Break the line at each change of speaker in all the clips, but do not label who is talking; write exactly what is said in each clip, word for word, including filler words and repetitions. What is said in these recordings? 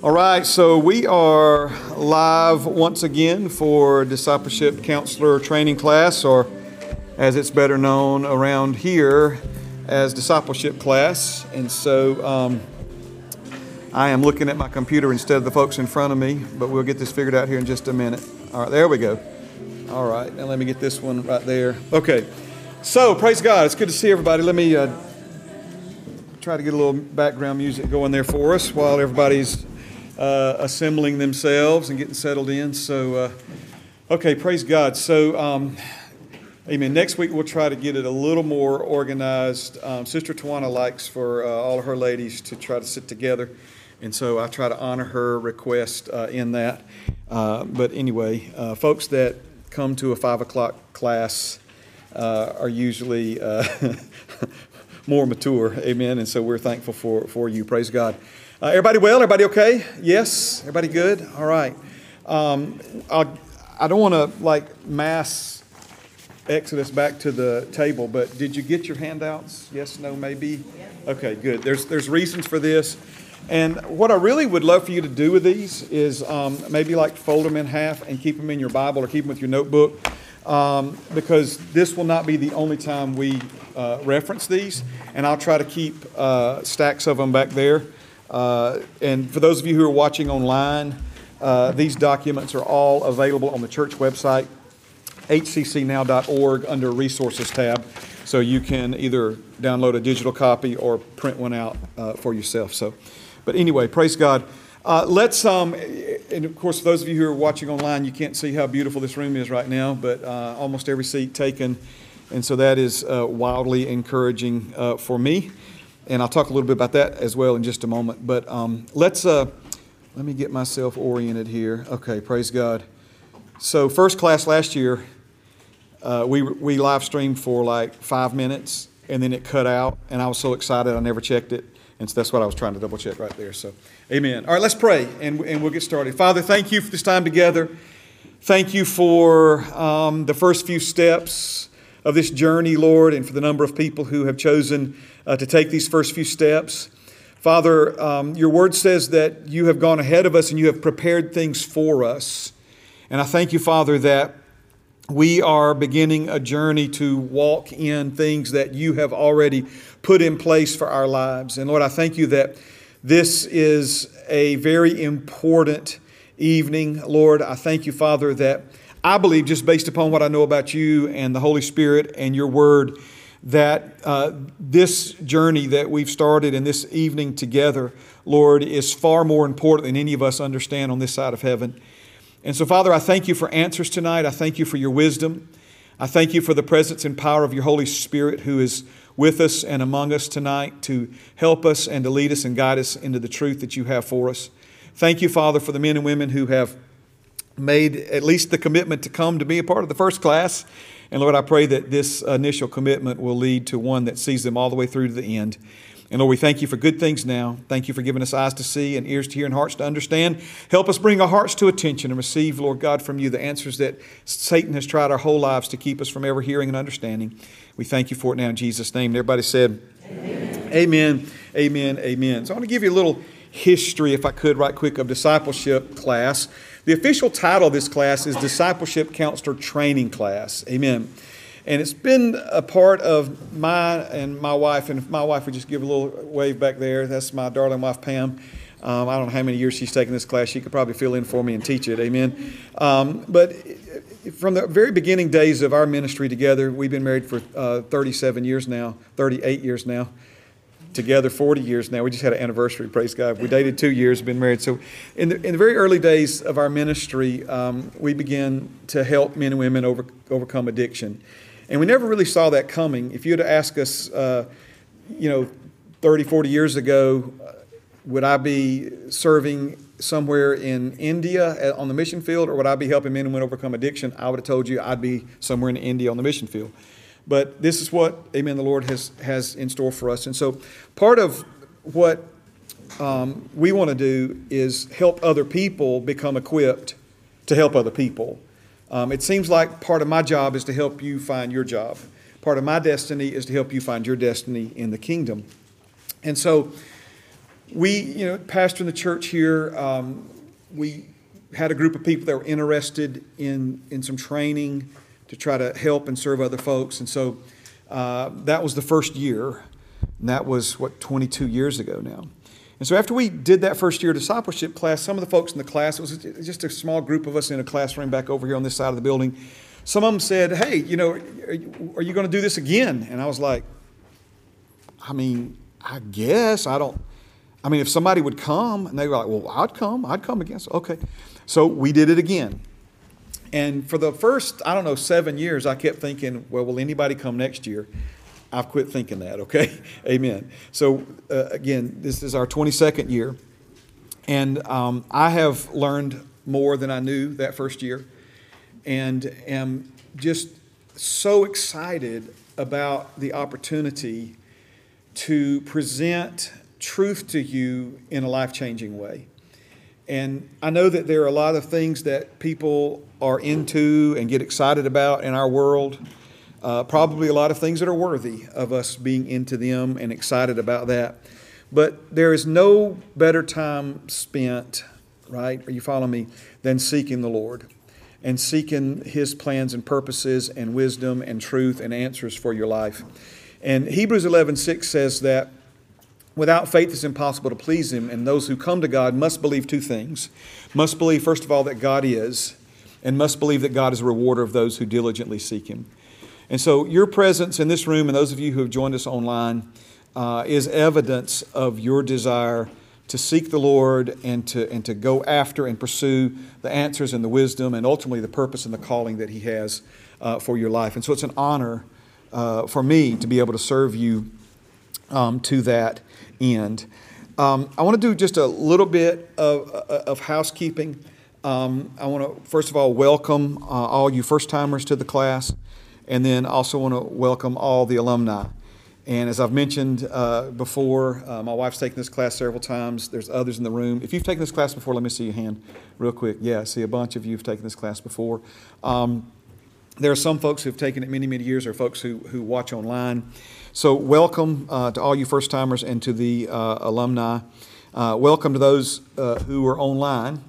All right, so we are live once again for Discipleship Counselor Training Class, or as it's better known around here as Discipleship Class. And so um, I am looking at my computer instead of the folks in front of me, but we'll get this figured out here in just a minute. All right, there we go. All right, now let me get this one right there. Okay, so praise God. It's good to see everybody. Let me uh, try to get a little background music going there for us while everybody's Uh, assembling themselves and getting settled in. So, uh, okay, praise God. So, um, amen. Next week we'll try to get it a little more organized. Um, Sister Tawana likes for uh, all of her ladies to try to sit together, and so I try to honor her request uh, in that. Uh, but anyway, uh, folks that come to a five o'clock class uh, are usually uh, more mature. Amen. And so we're thankful for for you. Praise God. Uh, everybody well? Everybody okay? Yes? Everybody good? All right. Um, I'll, I don't want to like mass exodus back to the table, but did you get your handouts? Yes, no, maybe? Okay, good. There's there's reasons for this. And what I really would love for you to do with these is um, maybe like fold them in half and keep them in your Bible or keep them with your notebook, um, because this will not be the only time we uh, reference these. And I'll try to keep uh, stacks of them back there. Uh, and for those of you who are watching online, uh, these documents are all available on the church website, h c c now dot org, under Resources tab. So you can either download a digital copy or print one out uh, for yourself. So, but anyway, praise God. Uh, let's, um, and of course, for those of you who are watching online, you can't see how beautiful this room is right now, but uh, almost every seat taken. And so that is uh, wildly encouraging uh, for me. And I'll talk a little bit about that as well in just a moment. But um, let's, uh, let me get myself oriented here. Okay, praise God. So first class last year, uh, we we live streamed for like five minutes, and then it cut out. And I was so excited I never checked it. And so that's what I was trying to double check right there. So, amen. All right, let's pray, and, and we'll get started. Father, thank you for this time together. Thank you for um, the first few steps of this journey, Lord, and for the number of people who have chosen uh, to take these first few steps. Father, um, your word says that you have gone ahead of us and you have prepared things for us. And I thank you, Father, that we are beginning a journey to walk in things that you have already put in place for our lives. And Lord, I thank you that this is a very important evening. Lord, I thank you, Father, that I believe, just based upon what I know about you and the Holy Spirit and your word, that uh, this journey that we've started in this evening together, Lord, is far more important than any of us understand on this side of heaven. And so, Father, I thank you for answers tonight. I thank you for your wisdom. I thank you for the presence and power of your Holy Spirit who is with us and among us tonight to help us and to lead us and guide us into the truth that you have for us. Thank you, Father, for the men and women who have made at least the commitment to come to be a part of the first class. And Lord, I pray that this initial commitment will lead to one that sees them all the way through to the end. And Lord, we thank you for good things now. Thank you for giving us eyes to see and ears to hear and hearts to understand. Help us bring our hearts to attention and receive, Lord God, from you the answers that Satan has tried our whole lives to keep us from ever hearing and understanding. We thank you for it now in Jesus' name. And everybody said, Amen. Amen. Amen. Amen. So I want to give you a little history, if I could, right quick, of discipleship class. The official title of this class is Discipleship Counselor Training Class. Amen. And it's been a part of my and my wife, and if my wife would just give a little wave back there, that's my darling wife, Pam. Um, I don't know how many years she's taken this class. She could probably fill in for me and teach it. Amen. Um, but from the very beginning days of our ministry together, we've been married for uh, thirty-seven years now, thirty-eight years now. Together forty years now. We just had an anniversary, praise God. We dated two years, been married. So in the, in the very early days of our ministry, um, we began to help men and women over, overcome addiction. And we never really saw that coming. If you had asked us, uh, you know, thirty, forty years ago, uh, would I be serving somewhere in India on the mission field, or would I be helping men and women overcome addiction? I would have told you I'd be somewhere in India on the mission field. But this is what, amen, the Lord has, has in store for us. And so part of what um, we want to do is help other people become equipped to help other people. Um, it seems like part of my job is to help you find your job. Part of my destiny is to help you find your destiny in the kingdom. And so we, you know, pastoring the church here, um, we had a group of people that were interested in, in some training to try to help and serve other folks. And so uh, that was the first year. And that was, what, twenty-two years ago now. And so after we did that first year discipleship class, some of the folks in the class, it was just a small group of us in a classroom back over here on this side of the building. Some of them said, hey, you know, are you, are you going to do this again? And I was like, I mean, I guess. I don't, I mean, if somebody would come, and they were like, well, I'd come. I'd come again. So, okay. So we did it again. And for the first, I don't know, seven years, I kept thinking, well, will anybody come next year? I've quit thinking that, okay? Amen. So, uh, again, this is our twenty-second year. And um, I have learned more than I knew that first year. And am just so excited about the opportunity to present truth to you in a life-changing way. And I know that there are a lot of things that people are into and get excited about in our world. Uh, probably a lot of things that are worthy of us being into them and excited about that. But there is no better time spent, right? Are you following me? Than seeking the Lord and seeking His plans and purposes and wisdom and truth and answers for your life. And Hebrews eleven six says that without faith it's impossible to please Him, and those who come to God must believe two things. Must believe, first of all, that God is, and must believe that God is a rewarder of those who diligently seek Him. And so your presence in this room, and those of you who have joined us online, uh, is evidence of your desire to seek the Lord and to and to go after and pursue the answers and the wisdom and ultimately the purpose and the calling that He has uh, for your life. And so it's an honor uh, for me to be able to serve you um, to that end. Um, I want to do just a little bit of, of housekeeping. Um, I want to, first of all, welcome uh, all you first-timers to the class, and then also want to welcome all the alumni. And as I've mentioned uh, before, uh, my wife's taken this class several times. There's others in the room. If you've taken this class before, let me see your hand real quick. Yeah, I see a bunch of you have taken this class before. Um, there are some folks who have taken it many, many years, or folks who, who watch online. So welcome uh, to all you first-timers and to the uh, alumni. Uh, welcome to those uh, who are online,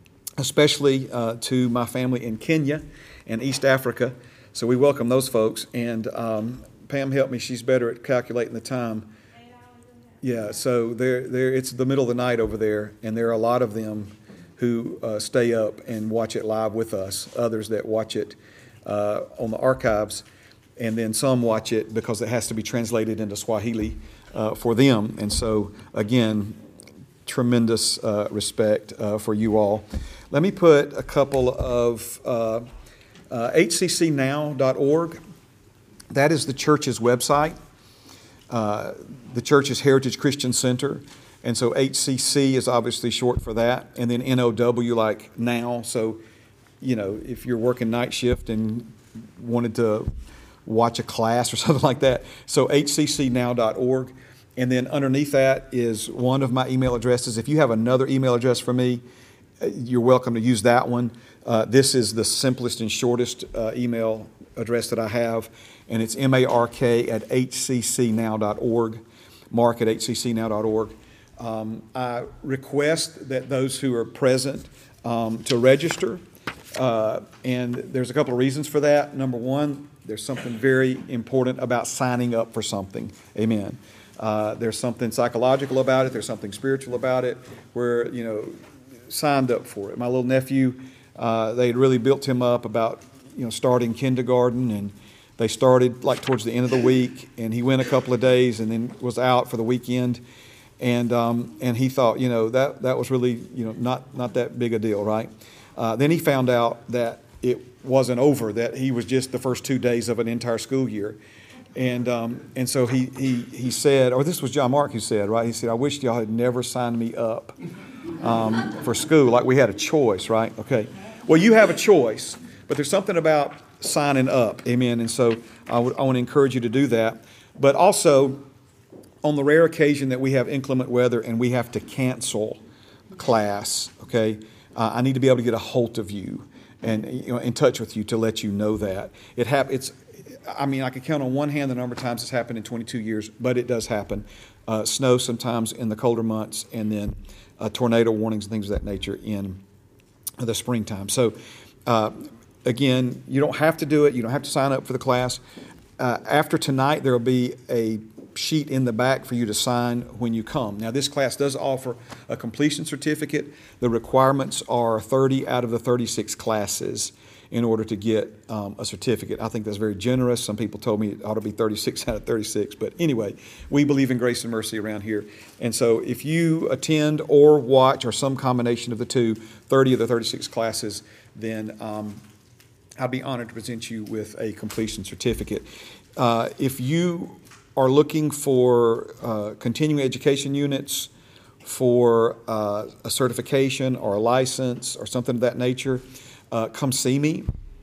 especially uh, to my family in Kenya and East Africa. So we welcome those folks. And um, Pam helped me. She's better at calculating the time. Yeah, so there, there. It's the middle of the night over there, and there are a lot of them who uh, stay up and watch it live with us. Others that watch it uh, on the archives, and then some watch it because it has to be translated into Swahili uh, for them. And so, again, tremendous uh, respect uh, for you all. Let me put a couple of uh, uh, H C C now dot org. That is the church's website. Uh, the church's Heritage Christian Center. And so H C C is obviously short for that. And then N O W like now. So, you know, if you're working night shift and wanted to watch a class or something like that. So H C C now dot org. And then underneath that is one of my email addresses. If you have another email address for me, you're welcome to use that one. Uh, this is the simplest and shortest uh, email address that I have. And it's mark at H C C now dot org, mark at H C C now dot org. Um, I request that those who are present um, to register. Uh, and there's a couple of reasons for that. Number one, there's something very important about signing up for something. Amen. Uh, there's something psychological about it. There's something spiritual about it where, you know, signed up for it. My little nephew, uh, they had really built him up about, you know, starting kindergarten, and they started like towards the end of the week, and he went a couple of days and then was out for the weekend. And um, and he thought, you know, that that was really, you know, not, not that big a deal, right? Uh, then he found out that it wasn't over, that he was just the first two days of an entire school year. And um, and so he, he he said, or this was John Mark who said, right? He said, I wish y'all had never signed me up um, for school, like we had a choice, right? Okay. Well, you have a choice, but there's something about signing up, amen. And so I, would, I want to encourage you to do that. But also, on the rare occasion that we have inclement weather and we have to cancel class, okay, uh, I need to be able to get a hold of you and, you know, in touch with you to let you know that it hap- It's I mean, I could count on one hand the number of times it's happened in twenty-two years, but it does happen. Uh, snow sometimes in the colder months, and then uh, tornado warnings and things of that nature in the springtime. So, uh, again, you don't have to do it. You don't have to sign up for the class. Uh, after tonight, there will be a sheet in the back for you to sign when you come. Now, this class does offer a completion certificate. The requirements are thirty out of the thirty-six classes in order to get um, a certificate. I think that's very generous. Some people told me it ought to be thirty-six out of thirty-six. But anyway, we believe in grace and mercy around here. And so if you attend or watch or some combination of the two, thirty of the thirty-six classes, then um, I'd be honored to present you with a completion certificate. Uh, if you are looking for uh, continuing education units, for uh, a certification or a license or something of that nature, uh, come see me.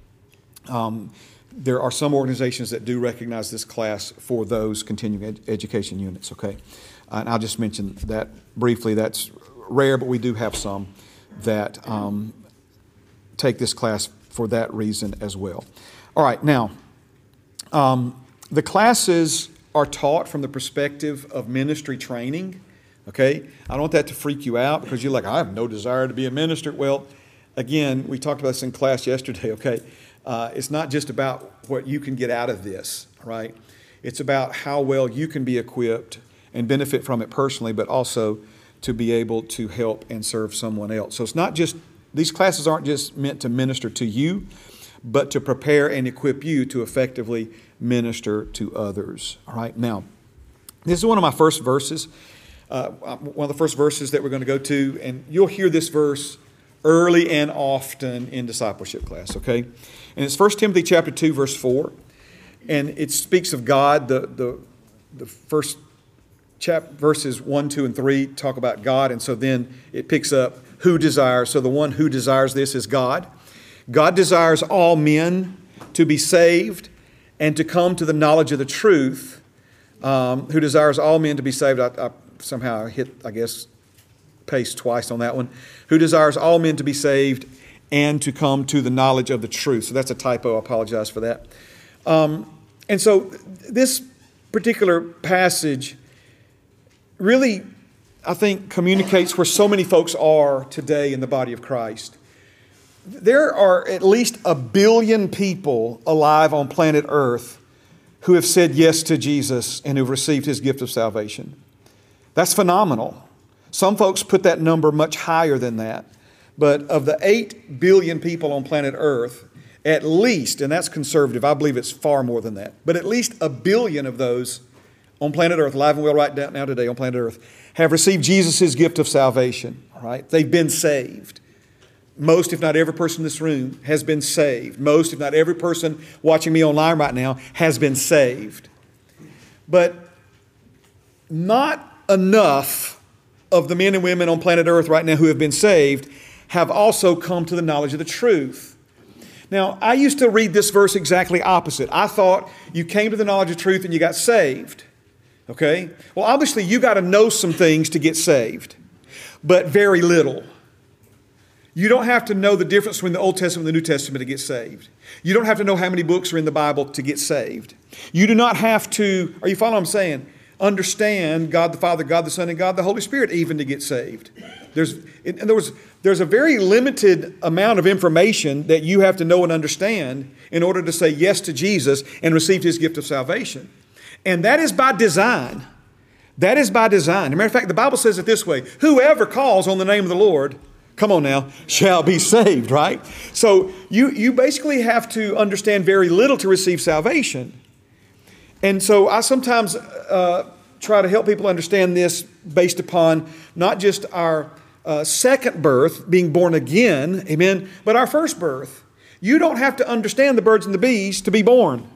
Um, there are some organizations that do recognize this class for those continuing ed- education units, okay? Uh, and I'll just mention that briefly. That's rare, but we do have some that um, take this class for that reason as well. All right, now, um, the classes are taught from the perspective of ministry training, okay? I don't want that to freak you out because you're like, I have no desire to be a minister. Well, again, we talked about this in class yesterday, okay? Uh, it's not just about what you can get out of this, right? It's about how well you can be equipped and benefit from it personally, but also to be able to help and serve someone else. So it's not just, these classes aren't just meant to minister to you, but to prepare and equip you to effectively minister to others. All right, now, this is one of my first verses, uh, one of the first verses that we're going to go to, and you'll hear this verse early and often in discipleship class, okay? And it's First Timothy chapter two, verse four, and it speaks of God. The, the, the first chap, verses one, two, and three talk about God, and so then it picks up who desires. So the one who desires this is God. God desires all men to be saved and to come to the knowledge of the truth, um, who desires all men to be saved. I, I somehow hit, I guess, paste twice on that one. Who desires all men to be saved and to come to the knowledge of the truth. So that's a typo. I apologize for that. Um, and so this particular passage really, I think, communicates where so many folks are today in the body of Christ. There are at least a billion people alive on planet Earth who have said yes to Jesus and who've received His gift of salvation. That's phenomenal. Some folks put that number much higher than that. But of the eight billion people on planet Earth, at least, and that's conservative, I believe it's far more than that, but at least a billion of those on planet Earth, alive and well right now today on planet Earth, have received Jesus' gift of salvation. All right? They've been saved. Most, if not every person in this room has been saved. Most, if not every person watching me online right now has been saved. But not enough of the men and women on planet Earth right now who have been saved have also come to the knowledge of the truth. Now, I used to read this verse exactly opposite. I thought you came to the knowledge of truth and you got saved. Okay? Well, obviously you got to know some things to get saved, but very little. You don't have to know the difference between the Old Testament and the New Testament to get saved. You don't have to know how many books are in the Bible to get saved. You do not have to, are you following what I'm saying? Understand God the Father, God the Son, and God the Holy Spirit even to get saved. There's, in other words, there's a very limited amount of information that you have to know and understand in order to say yes to Jesus and receive His gift of salvation. And that is by design. That is by design. As a matter of fact, the Bible says it this way: whoever calls on the name of the Lord, come on now, shall be saved, right? So you, you basically have to understand very little to receive salvation. And so I sometimes uh, try to help people understand this based upon not just our uh, second birth, being born again, amen, but our first birth. You don't have to understand the birds and the bees to be born.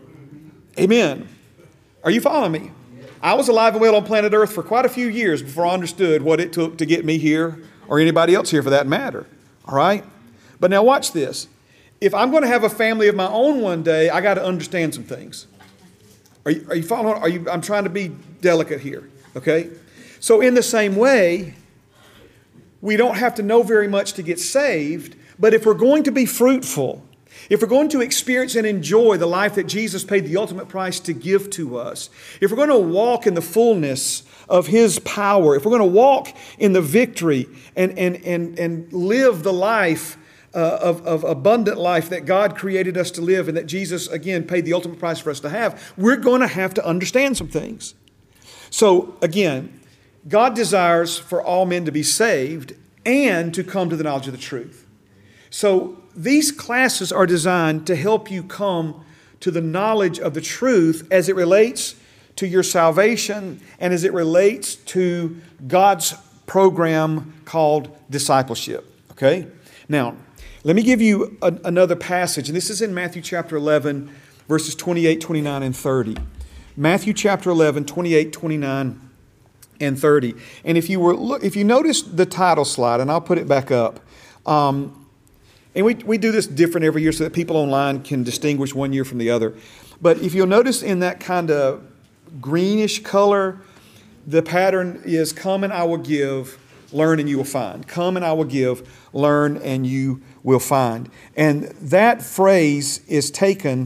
Amen. Are you following me? I was alive and well on planet Earth for quite a few years before I understood what it took to get me here, or anybody else here for that matter. All right? But now watch this. If I'm going to have a family of my own one day, I got to understand some things. Are you, are you following? Are you, I'm trying to be delicate here. Okay? So in the same way, we don't have to know very much to get saved, but if we're going to be fruitful, if we're going to experience and enjoy the life that Jesus paid the ultimate price to give to us, if we're going to walk in the fullness of His power, if we're going to walk in the victory and, and, and, and live the life uh, of, of abundant life that God created us to live and that Jesus, again, paid the ultimate price for us to have, we're going to have to understand some things. So, again, God desires for all men to be saved and to come to the knowledge of the truth. So these classes are designed to help you come to the knowledge of the truth as it relates to your salvation and as it relates to God's program called discipleship. Okay? Now, let me give you a, another passage, and this is in Matthew chapter eleven, verses twenty-eight, twenty-nine, and thirty. Matthew chapter eleven, twenty-eight, twenty-nine, and thirty. And if you were look, if you notice the title slide, and I'll put it back up, um, and we, we do this different every year so that people online can distinguish one year from the other. But if you'll notice in that kind of greenish color, the pattern is come and I will give, learn and you will find. Come and I will give, learn and you will find. And that phrase is taken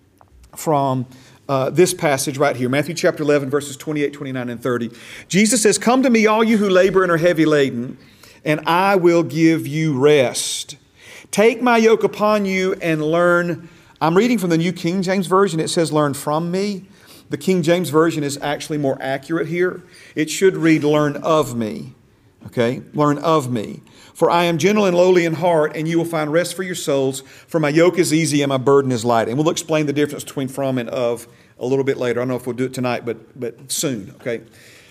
from Uh, this passage right here, Matthew chapter eleven, verses twenty-eight, twenty-nine, and thirty. Jesus says, "Come to me, all you who labor and are heavy laden, and I will give you rest. Take my yoke upon you and learn." I'm reading from the New King James Version. It says, "Learn from me." The King James Version is actually more accurate here. It should read, "Learn of me." Okay? Learn of me. "For I am gentle and lowly in heart, and you will find rest for your souls. For my yoke is easy and my burden is light." And we'll explain the difference between from and of a little bit later. I don't know if we'll do it tonight, but, but soon. Okay?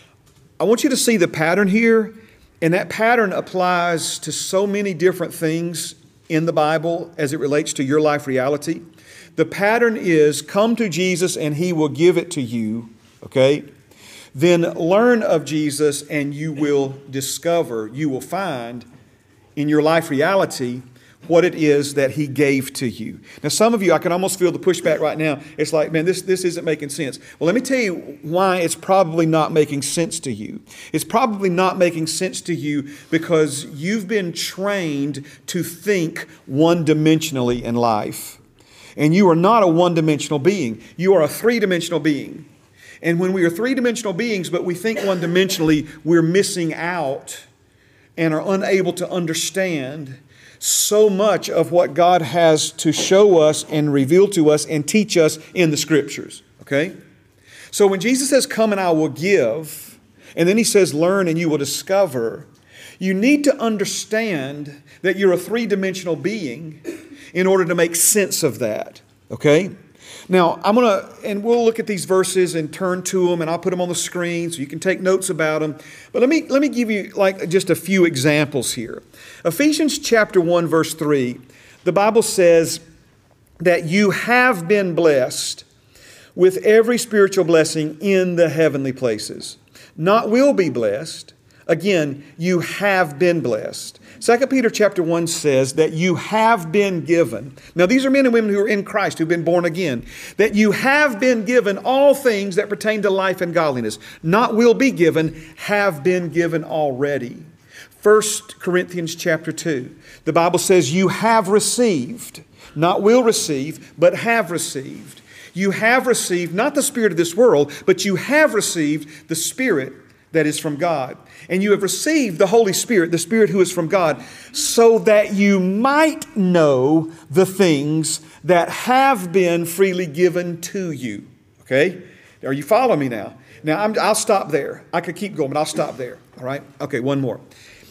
I want you to see the pattern here, and that pattern applies to so many different things in the Bible as it relates to your life reality. The pattern is come to Jesus and He will give it to you. Okay? Then learn of Jesus and you will discover, you will find in your life reality what it is that He gave to you. Now, some of you, I can almost feel the pushback right now. It's like, man, this, this isn't making sense. Well, let me tell you why it's probably not making sense to you. It's probably not making sense to you because you've been trained to think one-dimensionally in life. And you are not a one-dimensional being. You are a three-dimensional being. And when we are three-dimensional beings, but we think one-dimensionally, we're missing out and are unable to understand so much of what God has to show us and reveal to us and teach us in the Scriptures. Okay? So when Jesus says, "Come and I will give," and then He says, "Learn and you will discover," you need to understand that you're a three-dimensional being in order to make sense of that. Okay? Now, I'm going to, and we'll look at these verses and turn to them, and I'll put them on the screen so you can take notes about them. But let me let me give you like just a few examples here. Ephesians chapter one, verse three, the Bible says that you have been blessed with every spiritual blessing in the heavenly places. Not will be blessed. Again, you have been blessed. Second Peter chapter one says that you have been given. Now these are men and women who are in Christ, who've been born again. That you have been given all things that pertain to life and godliness. Not will be given, have been given already. First Corinthians chapter two. The Bible says you have received. Not will receive, but have received. You have received not the spirit of this world, but you have received the Spirit that is from God. And you have received the Holy Spirit, the Spirit who is from God, so that you might know the things that have been freely given to you. Okay? Are you following me now? Now, I'm, I'll stop there. I could keep going, but I'll stop there. All right? Okay, one more.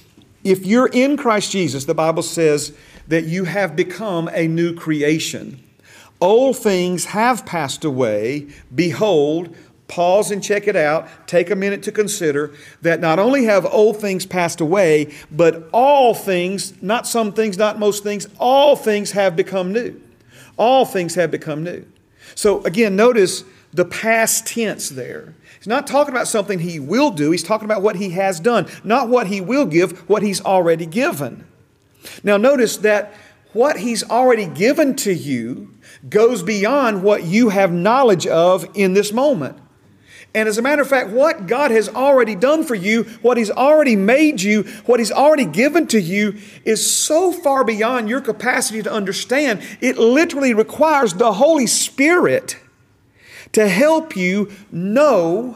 If you're in Christ Jesus, the Bible says that you have become a new creation. Old things have passed away. Behold, pause and check it out. Take a minute to consider that not only have old things passed away, but all things, not some things, not most things, all things have become new. All things have become new. So again, notice the past tense there. He's not talking about something He will do. He's talking about what He has done, not what He will give, what He's already given. Now notice that what He's already given to you goes beyond what you have knowledge of in this moment. And as a matter of fact, what God has already done for you, what He's already made you, what He's already given to you is so far beyond your capacity to understand. It literally requires the Holy Spirit to help you know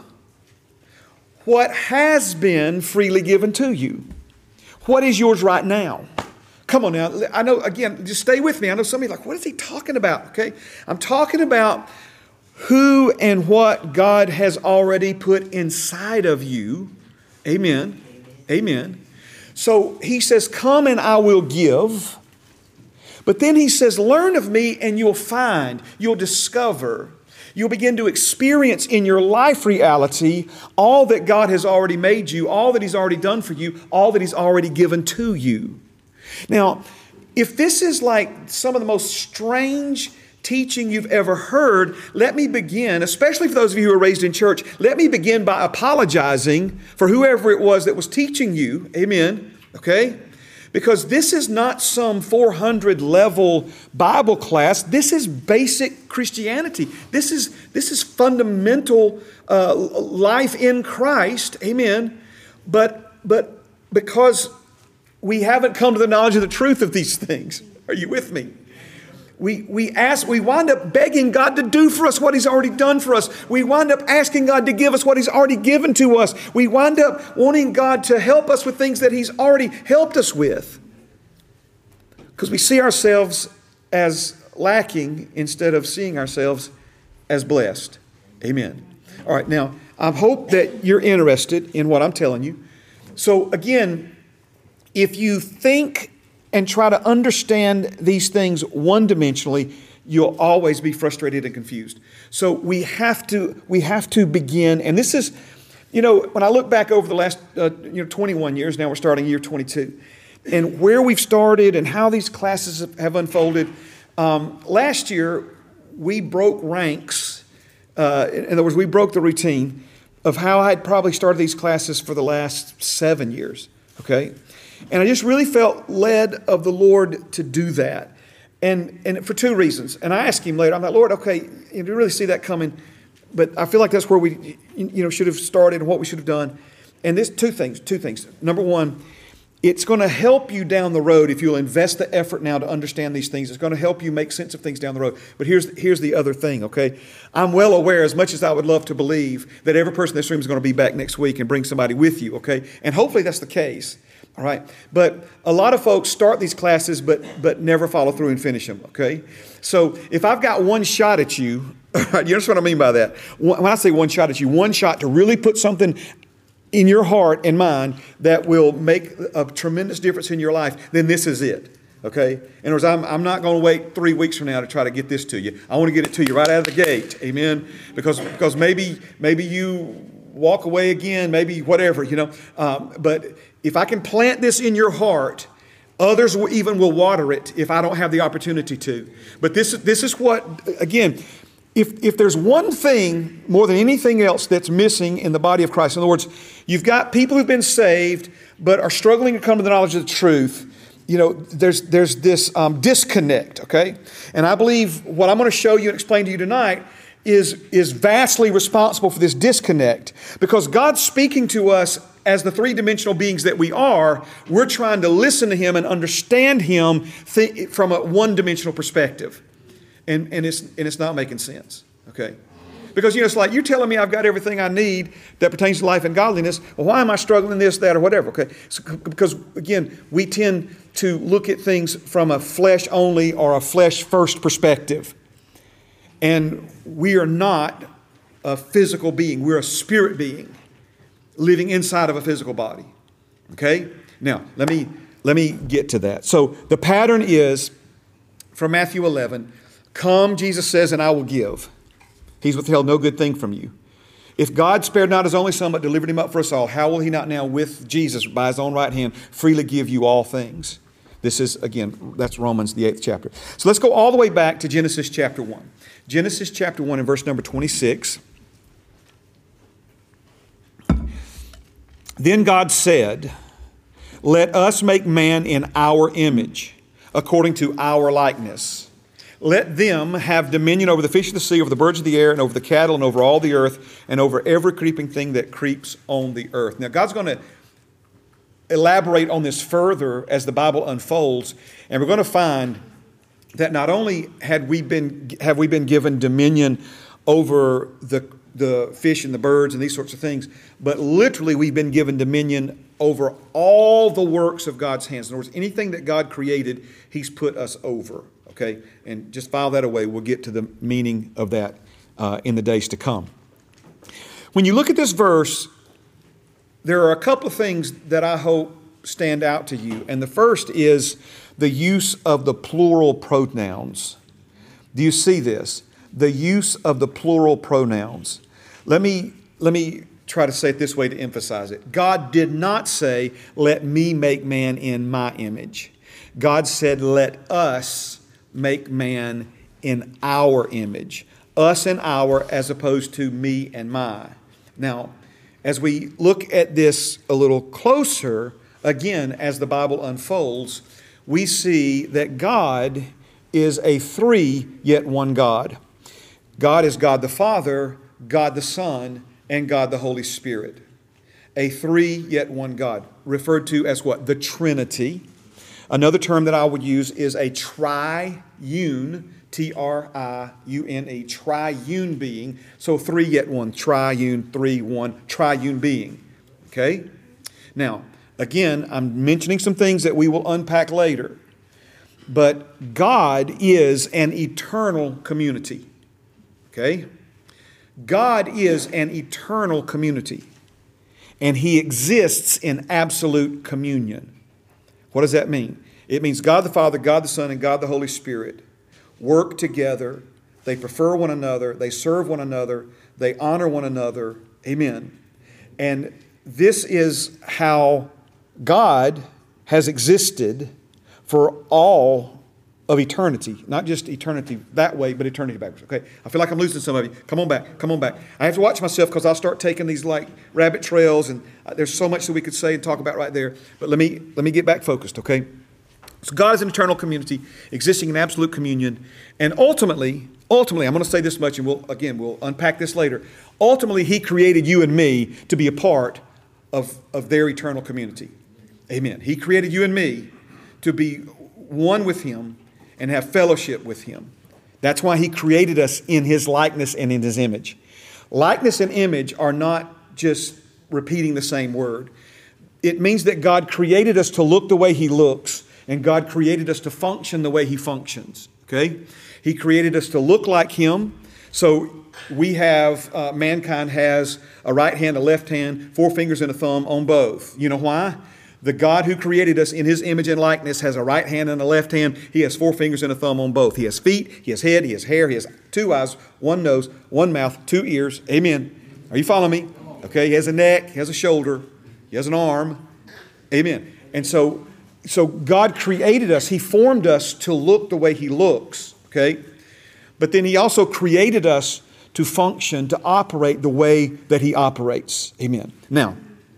what has been freely given to you. What is yours right now? Come on now. I know, again, just stay with me. I know some of you are like, what is he talking about? Okay. I'm talking about who and what God has already put inside of you. Amen. Amen. So he says, come and I will give. But then he says, learn of me and you'll find, you'll discover, you'll begin to experience in your life reality all that God has already made you, all that He's already done for you, all that He's already given to you. Now, if this is like some of the most strange teaching you've ever heard, let me begin, especially for those of you who are raised in church, let me begin by apologizing for whoever it was that was teaching you. Amen. Okay? Because this is not some four hundred level Bible class. This is basic Christianity. This is, this is fundamental uh, life in Christ. Amen. But, but because we haven't come to the knowledge of the truth of these things. Are you with me? We, we ask, we wind up begging God to do for us what He's already done for us. We wind up asking God to give us what He's already given to us. We wind up wanting God to help us with things that He's already helped us with. Because we see ourselves as lacking instead of seeing ourselves as blessed. Amen. All right, now, I hope that you're interested in what I'm telling you. So again, if you think and try to understand these things one-dimensionally, you'll always be frustrated and confused. So we have to we have to begin, and this is, you know, when I look back over the last uh, you know twenty-one years, now we're starting year twenty-two, and where we've started and how these classes have unfolded. Um, last year, we broke ranks. Uh, in other words, we broke the routine of how I had probably started these classes for the last seven years. Okay. And I just really felt led of the Lord to do that. And and for two reasons. And I asked Him later, I'm like, Lord, okay, you really see that coming. But I feel like that's where we you know, should have started and what we should have done. And there's two things, two things. Number one, it's going to help you down the road if you'll invest the effort now to understand these things. It's going to help you make sense of things down the road. But here's, here's the other thing, okay? I'm well aware, as much as I would love to believe, that every person in this room is going to be back next week and bring somebody with you, okay? And hopefully that's the case. All right. But a lot of folks start these classes but but never follow through and finish them. Okay. So if I've got one shot at you, you understand what I mean by that? When I say one shot at you, one shot to really put something in your heart and mind that will make a tremendous difference in your life, then this is it. Okay. In other words, I'm, I'm not going to wait three weeks from now to try to get this to you. I want to get it to you right out of the gate. Amen. Because because maybe maybe you walk away again, maybe whatever, you know. Um, but if I can plant this in your heart, others will even will water it if I don't have the opportunity to. But this, this is what, again, if, if there's one thing more than anything else that's missing in the body of Christ, in other words, you've got people who've been saved but are struggling to come to the knowledge of the truth, you know, there's, there's this um, disconnect, okay? And I believe what I'm going to show you and explain to you tonight is, is vastly responsible for this disconnect, because God's speaking to us as the three-dimensional beings that we are. We're trying to listen to Him and understand Him th- from a one-dimensional perspective. And, and, it's, and it's not making sense, okay? Because, you know, it's like you're telling me I've got everything I need that pertains to life and godliness. Well, why am I struggling this, that, or whatever, okay? So, because, again, we tend to look at things from a flesh-only or a flesh-first perspective. And we are not a physical being. We're a spirit being living inside of a physical body. Okay? Now, let me let me get to that. So the pattern is from Matthew eleven, come, Jesus says, and I will give. He's withheld no good thing from you. If God spared not His only Son, but delivered Him up for us all, how will He not now with Jesus by His own right hand freely give you all things? This is, again, that's Romans, the eighth chapter. So let's go all the way back to Genesis chapter one. Genesis chapter one and verse number twenty-six. Then God said, let us make man in our image, according to our likeness. let them have dominion over the fish of the sea, over the birds of the air, and over the cattle, and over all the earth, and over every creeping thing that creeps on the earth. Now, God's going to elaborate on this further as the Bible unfolds, and we're going to find that not only had we been have we been given dominion over the the fish and the birds and these sorts of things, but literally we've been given dominion over all the works of God's hands. In other words, anything that God created, He's put us over. Okay, and just file that away. We'll get to the meaning of that uh, in the days to come. When you look at this verse, there are a couple of things that I hope stand out to you. And the first is the use of the plural pronouns. Do you see this? The use of the plural pronouns. Let me, let me try to say it this way to emphasize it. God did not say, let me make man in my image. God said, let us make man in our image. Us and our as opposed to me and my. Now, as we look at this a little closer, again, as the Bible unfolds, we see that God is a three, yet one God. God is God the Father, God the Son, and God the Holy Spirit. A three, yet one God. Referred to as what? The Trinity. Another term that I would use is a triune, T R I U N E, triune being. So three yet one, triune, three, one, triune being. Okay? Now, again, I'm mentioning some things that we will unpack later. But God is an eternal community. Okay? God is an eternal community. And He exists in absolute communion. What does that mean? It means God the Father, God the Son, and God the Holy Spirit work together. They prefer one another. They serve one another. They honor one another. Amen. And this is how God has existed for all of eternity. Not just eternity that way, but eternity backwards. Okay, I feel like I'm losing some of you. Come on back. Come on back. I have to watch myself because I'll start taking these like rabbit trails, and there's so much that we could say and talk about right there. But let me let me get back focused, okay? So God is an eternal community, existing in absolute communion, and ultimately, ultimately, I'm going to say this much, and we'll again we'll unpack this later. Ultimately, He created you and me to be a part of, of their eternal community. Amen. He created you and me to be one with Him and have fellowship with Him. That's why He created us in His likeness and in His image. Likeness and image are not just repeating the same word. It means that God created us to look the way He looks, and God created us to function the way He functions. Okay? He created us to look like Him. So we have, uh, mankind has a right hand, a left hand, four fingers and a thumb on both. You know why? The God who created us in His image and likeness has a right hand and a left hand. He has four fingers and a thumb on both. He has feet, He has head, He has hair, He has two eyes, one nose, one mouth, two ears. Amen. Are you following me? Okay, He has a neck, He has a shoulder, He has an arm. Amen. And so, so God created us. He formed us to look the way He looks. Okay? But then He also created us to function, to operate the way that He operates. Amen. Now,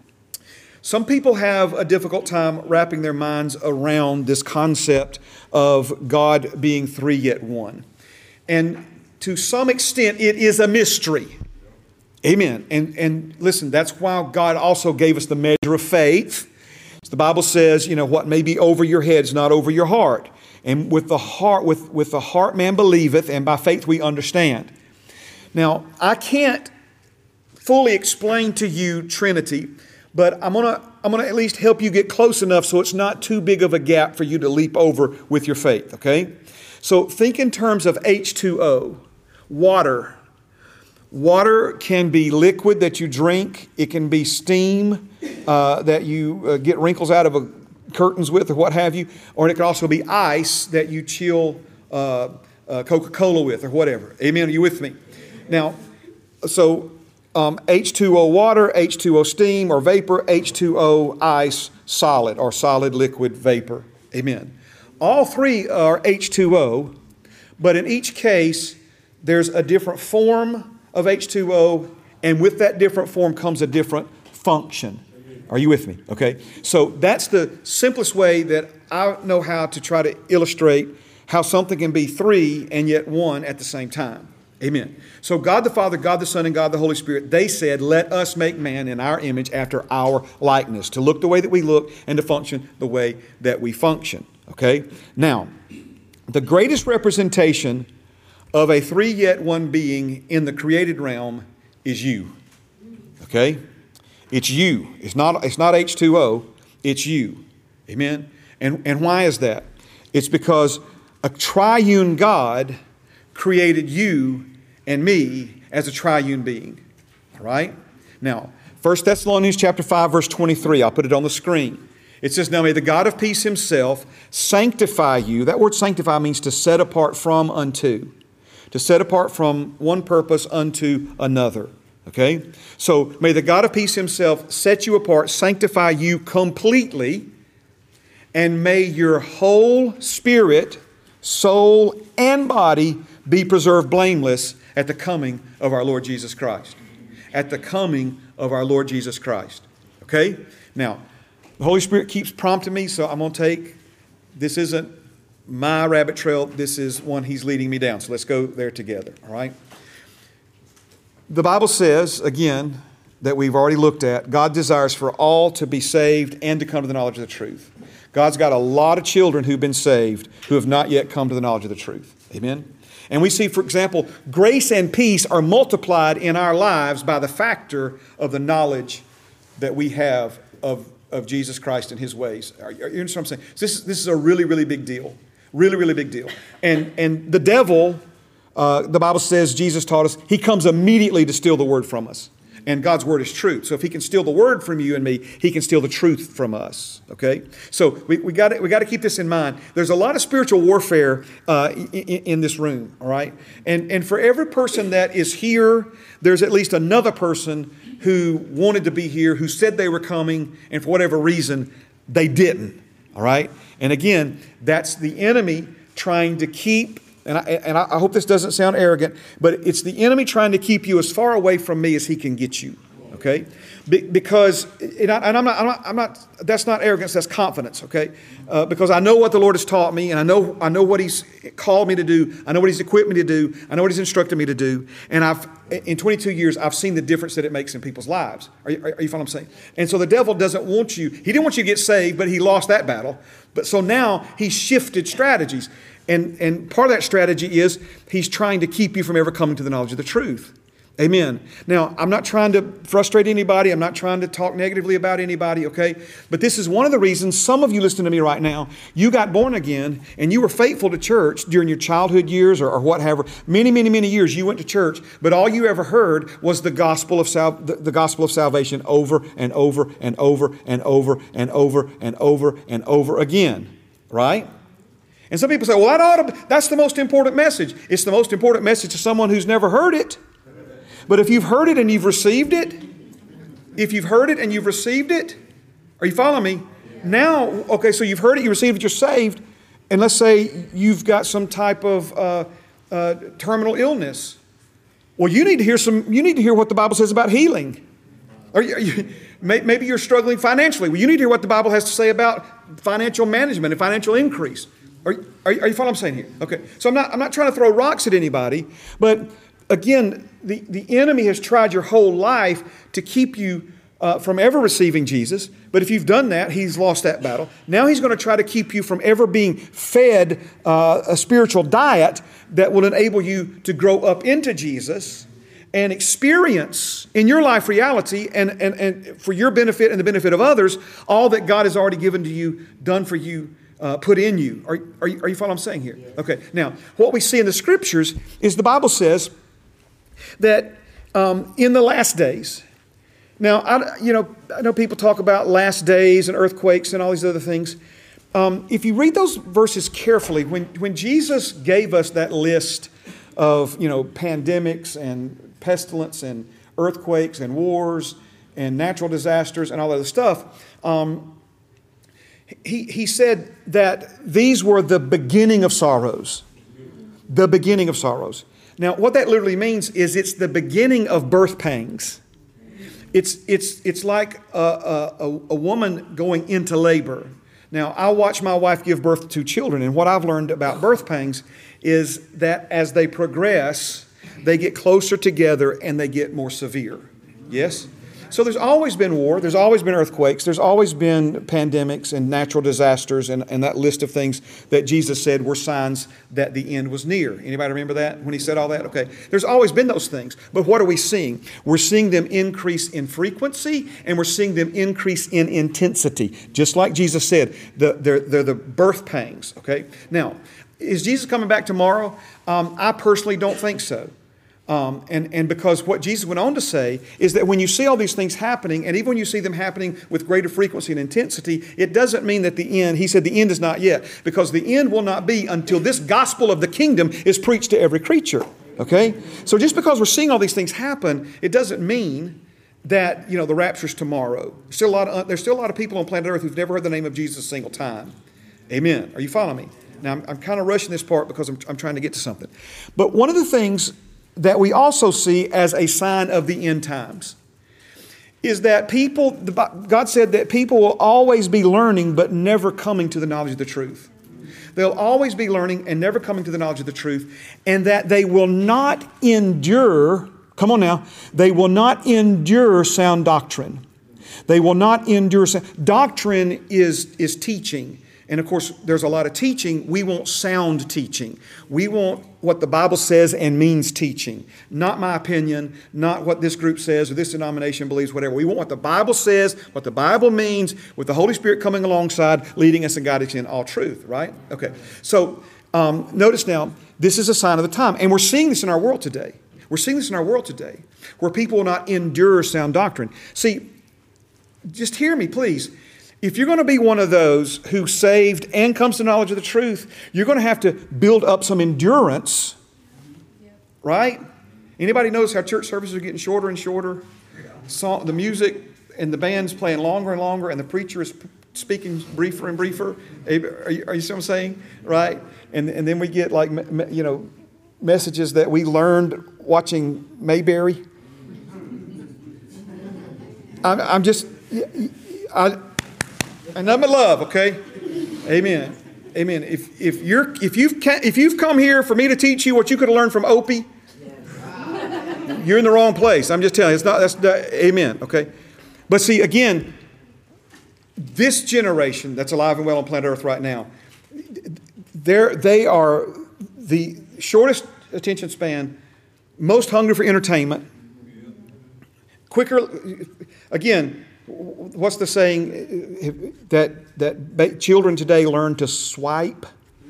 some people have a difficult time wrapping their minds around this concept of God being three yet one. And to some extent, it is a mystery. Amen. And, and listen, that's why God also gave us the measure of faith. So the Bible says, you know, what may be over your head is not over your heart. And with the heart, with, with the heart man believeth, and by faith we understand. Now, I can't fully explain to you Trinity, but I'm going to I'm going to at least help you get close enough so it's not too big of a gap for you to leap over with your faith, okay? So think in terms of H two O, water. Water can be liquid that you drink. It can be steam uh, that you uh, get wrinkles out of a curtains with or what have you. Or it can also be ice that you chill uh, uh, Coca-Cola with or whatever. Amen? Are you with me? Now, so um, H two O water, H two O steam or vapor, H two O ice solid or solid liquid vapor. Amen. All three are H two O, but in each case, there's a different form of H two O, and with that different form comes a different function. Are you with me? Okay. So that's the simplest way that I know how to try to illustrate how something can be three and yet one at the same time. Amen. So God the Father, God the Son, and God the Holy Spirit, they said, let us make man in our image after our likeness, to look the way that we look and to function the way that we function. Okay? Now, the greatest representation of a three yet one being in the created realm is you. Okay? It's you. It's not, it's not H two O. It's you. Amen? And, and why is that? It's because a triune God created you and me as a triune being. All right? Now, First Thessalonians chapter five, verse twenty-three. I'll put it on the screen. It says, now may the God of peace himself sanctify you. That word sanctify means to set apart from unto. To set apart from one purpose unto another. Okay? So may the God of peace himself set you apart, sanctify you completely, and may your whole spirit, soul, and body be preserved blameless at the coming of our Lord Jesus Christ. At the coming of our Lord Jesus Christ. Okay? Now, the Holy Spirit keeps prompting me, so I'm going to take, this isn't my rabbit trail, this is one He's leading me down. So let's go there together, all right? The Bible says, again, that we've already looked at, God desires for all to be saved and to come to the knowledge of the truth. God's got a lot of children who've been saved who have not yet come to the knowledge of the truth. Amen? And we see, for example, grace and peace are multiplied in our lives by the factor of the knowledge that we have of of Jesus Christ and His ways. Are you understand what I'm saying? So this, this is a really, really big deal. Really, really big deal. And, and the devil, uh, the Bible says, Jesus taught us, he comes immediately to steal the word from us. And God's word is truth. So if he can steal the word from you and me, he can steal the truth from us. Okay? So we, we got we got to keep this in mind. There's a lot of spiritual warfare uh, in, in this room. All right? And, and for every person that is here, there's at least another person who wanted to be here, who said they were coming, and for whatever reason, they didn't. All right? And again, that's the enemy trying to keep, and I, and I hope this doesn't sound arrogant, but it's the enemy trying to keep you as far away from me as he can get you. Okay? Be, because, and, I, and I'm, not, I'm, not, I'm not, that's not arrogance, that's confidence, okay? Uh, because I know what the Lord has taught me, and I know, I know what He's called me to do, I know what He's equipped me to do, I know what He's instructed me to do, and I've, in twenty-two years, I've seen the difference that it makes in people's lives. Are you, are you following what I'm saying? And so the devil doesn't want you, he didn't want you to get saved, but he lost that battle. But so now he's shifted strategies. And, and part of that strategy is he's trying to keep you from ever coming to the knowledge of the truth. Amen. Now, I'm not trying to frustrate anybody. I'm not trying to talk negatively about anybody, okay? But this is one of the reasons some of you listening to me right now, you got born again and you were faithful to church during your childhood years or, or whatever. Many, many, many years you went to church, but all you ever heard was the gospel of sal- the, the gospel of salvation over and over and over and over and over and over and over again, right? And some people say, well, that ought to, that's the most important message. It's the most important message to someone who's never heard it. But if you've heard it and you've received it, if you've heard it and you've received it, are you following me? Now, okay, so you've heard it, you received it, you're saved, and let's say you've got some type of uh, uh, terminal illness. Well, you need to hear some. You need to hear what the Bible says about healing. Or you, are you, maybe you're struggling financially. Well, you need to hear what the Bible has to say about financial management and financial increase. Are, are, are you following what I'm saying here? Okay, so I'm not. I'm not trying to throw rocks at anybody, but again, the, the enemy has tried your whole life to keep you uh, from ever receiving Jesus. But if you've done that, he's lost that battle. Now he's going to try to keep you from ever being fed uh, a spiritual diet that will enable you to grow up into Jesus and experience in your life reality and, and, and for your benefit and the benefit of others, all that God has already given to you, done for you, Uh, put in you. Are, are you. Are you following what I'm saying here? Okay. Now, what we see in the Scriptures is the Bible says that um, in the last days. Now, I, you know, I know people talk about last days and earthquakes and all these other things. Um, if you read those verses carefully, when when Jesus gave us that list of, you know, pandemics and pestilence and earthquakes and wars and natural disasters and all that other stuff. Um, He, he said that these were the beginning of sorrows. The beginning of sorrows. Now, what that literally means is it's the beginning of birth pangs. It's, it's, it's like a, a, a woman going into labor. Now, I watch my wife give birth to two children, and what I've learned about birth pangs is that as they progress, they get closer together and they get more severe. Yes? So there's always been war, there's always been earthquakes, there's always been pandemics and natural disasters and, and that list of things that Jesus said were signs that the end was near. Anybody remember that when he said all that? Okay. There's always been those things. But what are we seeing? We're seeing them increase in frequency and we're seeing them increase in intensity. Just like Jesus said, the, they're, they're the birth pangs. Okay. Now, is Jesus coming back tomorrow? Um, I personally don't think so. Um, and, and because what Jesus went on to say is that when you see all these things happening, and even when you see them happening with greater frequency and intensity, it doesn't mean that the end, he said the end is not yet, because the end will not be until this gospel of the kingdom is preached to every creature. Okay? So just because we're seeing all these things happen, it doesn't mean that, you know, the rapture's tomorrow. There's still a lot of, there's still a lot of people on planet Earth who've never heard the name of Jesus a single time. Amen. Are you following me? Now, I'm, I'm kind of rushing this part because I'm, I'm trying to get to something. But one of the things that we also see as a sign of the end times is that people, God said that people will always be learning but never coming to the knowledge of the truth. They'll always be learning and never coming to the knowledge of the truth, and that they will not endure, come on now, they will not endure sound doctrine. They will not endure, doctrine is, is teaching. And of course, there's a lot of teaching. We want sound teaching. We want what the Bible says and means teaching. Not my opinion, not what this group says or this denomination believes, whatever. We want what the Bible says, what the Bible means, with the Holy Spirit coming alongside, leading us and guiding us in all truth, right? Okay. So um, notice now, this is a sign of the time. And we're seeing this in our world today. We're seeing this in our world today, where people will not endure sound doctrine. See, just hear me, please. If you're going to be one of those who's saved and comes to knowledge of the truth, you're going to have to build up some endurance, right? Anybody notice how church services are getting shorter and shorter? Song, the music and the band's playing longer and longer, and the preacher is speaking briefer and briefer. Are you, are you see what I'm saying? Right? And, and then we get like, you know, messages that we learned watching Mayberry. I'm, I'm just... I, And nothing but love, okay? Amen. Amen. If if you're if you've if you've come here for me to teach you what you could have learned from Opie, you're in the wrong place. I'm just telling you, it's not. That's that, amen. Okay. But see, again, this generation that's alive and well on planet Earth right now, they're they are the shortest attention span, most hungry for entertainment, quicker. Again. What's the saying that that children today learn to swipe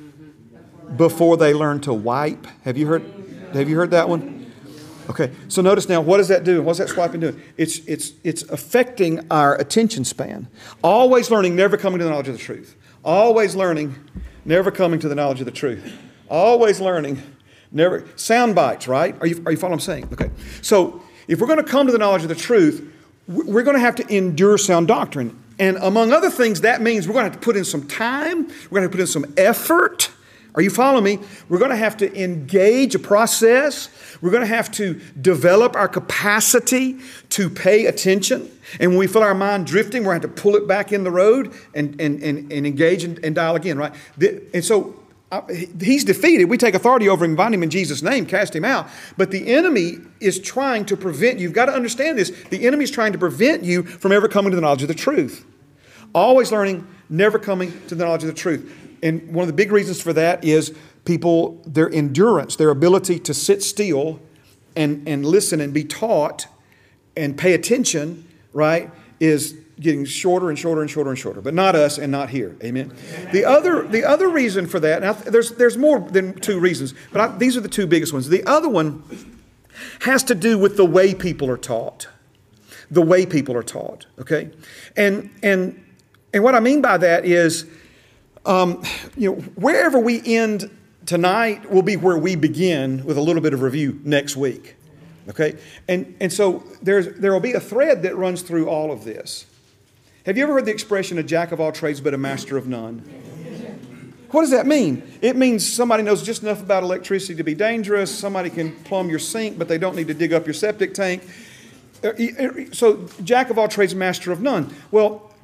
before they learn to wipe? Have you heard? Have you heard that one? Okay. So notice now, what does that do? What's that swiping doing? It's it's it's affecting our attention span. Always learning, never coming to the knowledge of the truth. Always learning, never coming to the knowledge of the truth. Always learning, never sound bites. Right? Are you are you following what I'm saying? Okay. So if we're going to come to the knowledge of the truth, we're going to have to endure sound doctrine. And among other things, that means we're going to have to put in some time. We're going to have to put in some effort. Are you following me? We're going to have to engage a process. We're going to have to develop our capacity to pay attention. And when we feel our mind drifting, we're going to have to pull it back in the road and, and, and, and engage and, and dial again, right? And so Uh, he's defeated. We take authority over him, bind him in Jesus' name, cast him out. But the enemy is trying to prevent you. You've got to understand this. The enemy is trying to prevent you from ever coming to the knowledge of the truth. Always learning, never coming to the knowledge of the truth. And one of the big reasons for that is people, their endurance, their ability to sit still and, and listen and be taught and pay attention, right, is getting shorter and shorter and shorter and shorter, but not us and not here. Amen. The other, the other reason for that, now there's there's more than two reasons, but I, these are the two biggest ones. The other one has to do with the way people are taught, the way people are taught. Okay, and and and what I mean by that is, um, you know, wherever we end tonight will be where we begin with a little bit of review next week. Okay, and and so there's there will be a thread that runs through all of this. Have you ever heard the expression, a jack of all trades but a master of none? What does that mean? It means somebody knows just enough about electricity to be dangerous. Somebody can plumb your sink, but they don't need to dig up your septic tank. So, jack of all trades, master of none. Well,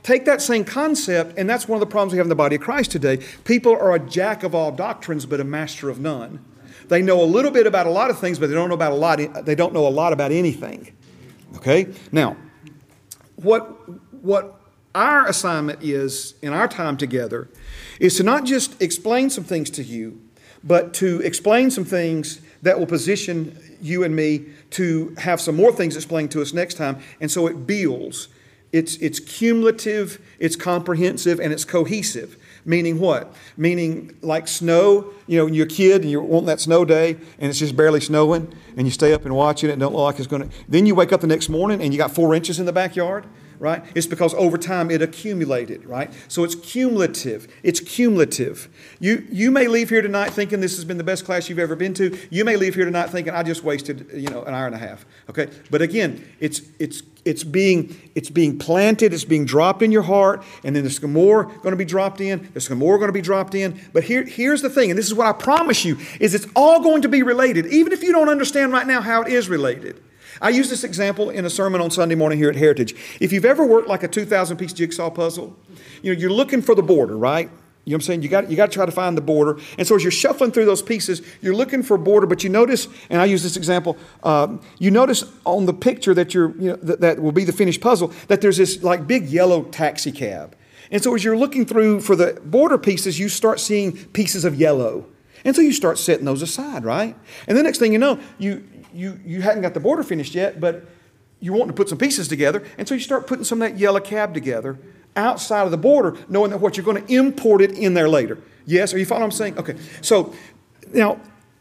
take that same concept, and that's one of the problems we have in the body of Christ today. People are a jack of all doctrines, but a master of none. They know a little bit about a lot of things, but they don't know about a lot. They don't know a lot about anything. Okay? Now, what what our assignment is in our time together is to not just explain some things to you, but to explain some things that will position you and me to have some more things explained to us next time. And so it builds. It's, it's cumulative, it's comprehensive, and it's cohesive. Meaning what? Meaning like snow, you know, when you're a kid and you're wanting that snow day and it's just barely snowing and you stay up and watch it and don't look like it's going to... Then you wake up the next morning and you got four inches in the backyard, right? It's because over time it accumulated, right? So it's cumulative. It's cumulative. You you may leave here tonight thinking this has been the best class you've ever been to. You may leave here tonight thinking I just wasted, you know, an hour and a half. Okay? But again, it's it's it's being it's being planted, it's being dropped in your heart, and then there's more going to be dropped in, there's more going to be dropped in. But here here's the thing, and this is what I promise you, is it's all going to be related, even if you don't understand right now how it is related. I use this example in a sermon on Sunday morning here at Heritage. If you've ever worked like a two thousand piece jigsaw puzzle, you know, you're looking for the border, right? You know what I'm saying? You got, you got to try to find the border. And so as you're shuffling through those pieces, you're looking for a border, but you notice, and I use this example, um, you notice on the picture that you're, you know, that, that will be the finished puzzle, that there's this like big yellow taxi cab. And so as you're looking through for the border pieces, you start seeing pieces of yellow. And so you start setting those aside, right? And the next thing you know, you you you hadn't got the border finished yet, but you want to put some pieces together. And so you start putting some of that yellow cab together outside of the border, knowing that what you're going to import it in there later. Yes? Are you following what I'm saying? Okay. So now,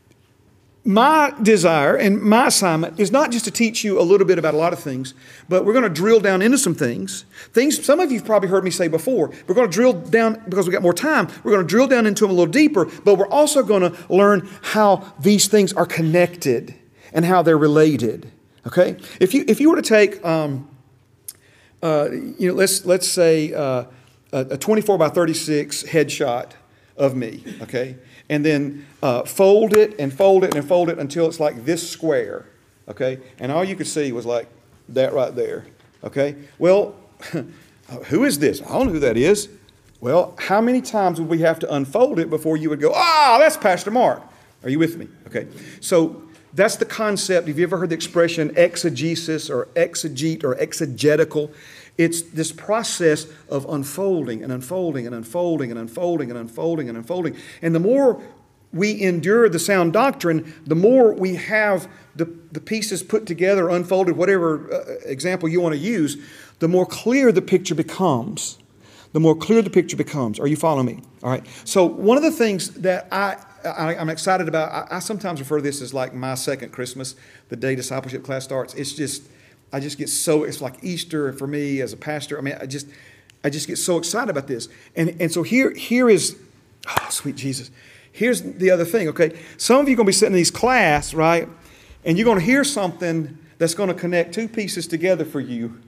my desire and my assignment is not just to teach you a little bit about a lot of things, but we're going to drill down into some things. Things some of you have probably heard me say before. We're going to drill down, because we've got more time, we're going to drill down into them a little deeper, but we're also going to learn how these things are connected and how they're related. Okay? If you if you were to take, um, uh, you know, let's let's say uh, a, a twenty-four by thirty-six headshot of me, okay? And then uh, fold it and fold it and fold it until it's like this square, okay? And all you could see was like that right there, okay? Well, who is this? I don't know who that is. Well, how many times would we have to unfold it before you would go, ah, that's Pastor Mark? Are you with me? Okay. So that's the concept. Have you ever heard the expression exegesis or exegete or exegetical? It's this process of unfolding and unfolding and unfolding and unfolding and unfolding and unfolding. And the more we endure the sound doctrine, the more we have the, the pieces put together, unfolded, whatever uh, example you want to use, the more clear the picture becomes. The more clear the picture becomes. Are you following me? All right. So one of the things that I, I, I'm excited about, I, I sometimes refer to this as like my second Christmas, the day discipleship class starts. It's just... I just get so, it's like Easter for me as a pastor. I mean, I just, I just get so excited about this. And, and so here, here is, oh, sweet Jesus. Here's the other thing, okay? Some of you are going to be sitting in these class, right? And you're going to hear something that's going to connect two pieces together for you.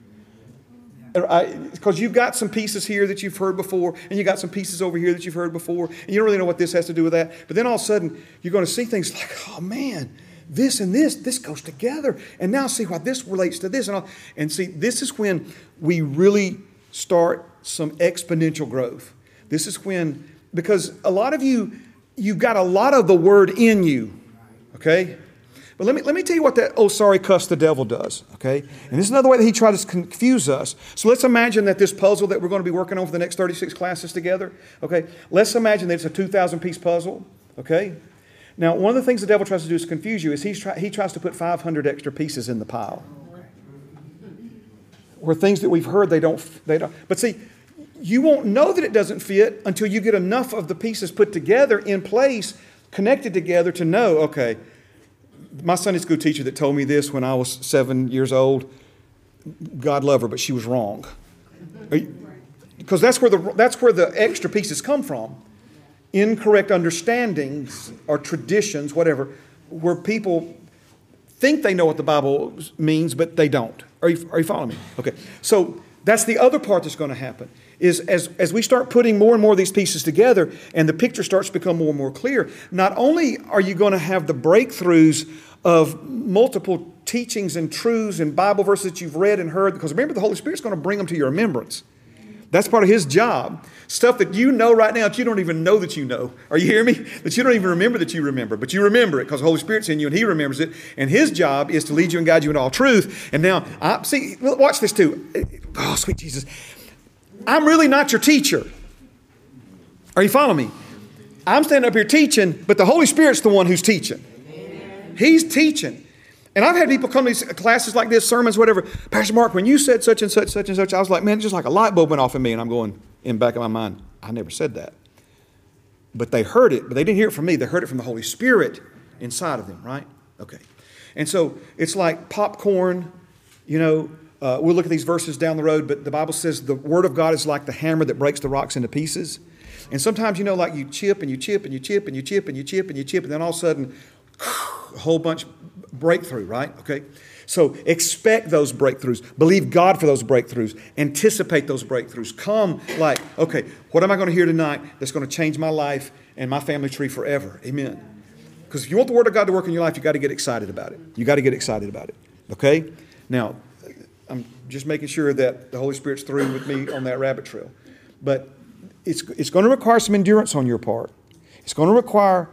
Because you've got some pieces here that you've heard before, and you got some pieces over here that you've heard before, and you don't really know what this has to do with that. But then all of a sudden, you're going to see things like, oh man, this and this, this goes together. And now see why this relates to this. And, all. and see, this is when we really start some exponential growth. This is when, because a lot of you, you've got a lot of the word in you, okay? But let me, let me tell you what that, oh, sorry, cuss the devil does, okay? And this is another way that he tries to confuse us. So let's imagine that this puzzle that we're going to be working on for the next thirty-six classes together, okay? Let's imagine that it's a two thousand piece puzzle, okay? Now, one of the things the devil tries to do is confuse you is he's try, he tries to put five hundred extra pieces in the pile. Where things that we've heard, they don't, they don't. But see, you won't know that it doesn't fit until you get enough of the pieces put together in place, connected together to know, okay, my Sunday school teacher that told me this when I was seven years old, God love her, but she was wrong. Because that's where the that's where the extra pieces come from. Incorrect understandings or traditions, whatever, where people think they know what the Bible means, but they don't. Are you, are you following me? Okay. So that's the other part that's going to happen, is as, as we start putting more and more of these pieces together and the picture starts to become more and more clear, not only are you going to have the breakthroughs of multiple teachings and truths and Bible verses that you've read and heard, because remember, the Holy Spirit's going to bring them to your remembrance. That's part of His job. Stuff that you know right now that you don't even know that you know. Are you hearing me? That you don't even remember that you remember. But you remember it because the Holy Spirit's in you and He remembers it. And His job is to lead you and guide you in all truth. And now, I, see, watch this too. Oh, sweet Jesus. I'm really not your teacher. Are you following me? I'm standing up here teaching, but the Holy Spirit's the one who's teaching. He's teaching. And I've had people come to these classes like this, sermons, whatever. Pastor Mark, when you said such and such, such and such, I was like, man, it's just like a light bulb went off in me. And I'm going, in the back of my mind, I never said that. But they heard it, but they didn't hear it from me. They heard it from the Holy Spirit inside of them, right? Okay. And so it's like popcorn, you know, uh, we'll look at these verses down the road, but the Bible says the Word of God is like the hammer that breaks the rocks into pieces. And sometimes, you know, like you chip and you chip and you chip and you chip and you chip and you chip, and then all of a sudden, a whole bunch breakthrough, right? Okay. So expect those breakthroughs. Believe God for those breakthroughs. Anticipate those breakthroughs. Come like, okay, what am I going to hear tonight that's going to change my life and my family tree forever? Amen. Because if you want the Word of God to work in your life, you got to get excited about it. You got to get excited about it. Okay? Now, I'm just making sure that the Holy Spirit's through with me on that rabbit trail. But it's it's going to require some endurance on your part. It's going to require,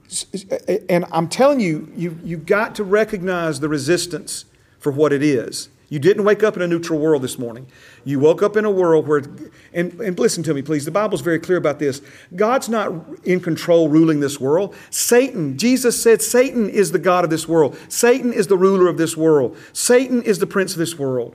and I'm telling you, you you've got to recognize the resistance for what it is. You didn't wake up in a neutral world this morning. You woke up in a world where, and, and listen to me, please. The Bible's very clear about this. God's not in control ruling this world. Satan, Jesus said, Satan is the God of this world. Satan is the ruler of this world. Satan is the prince of this world.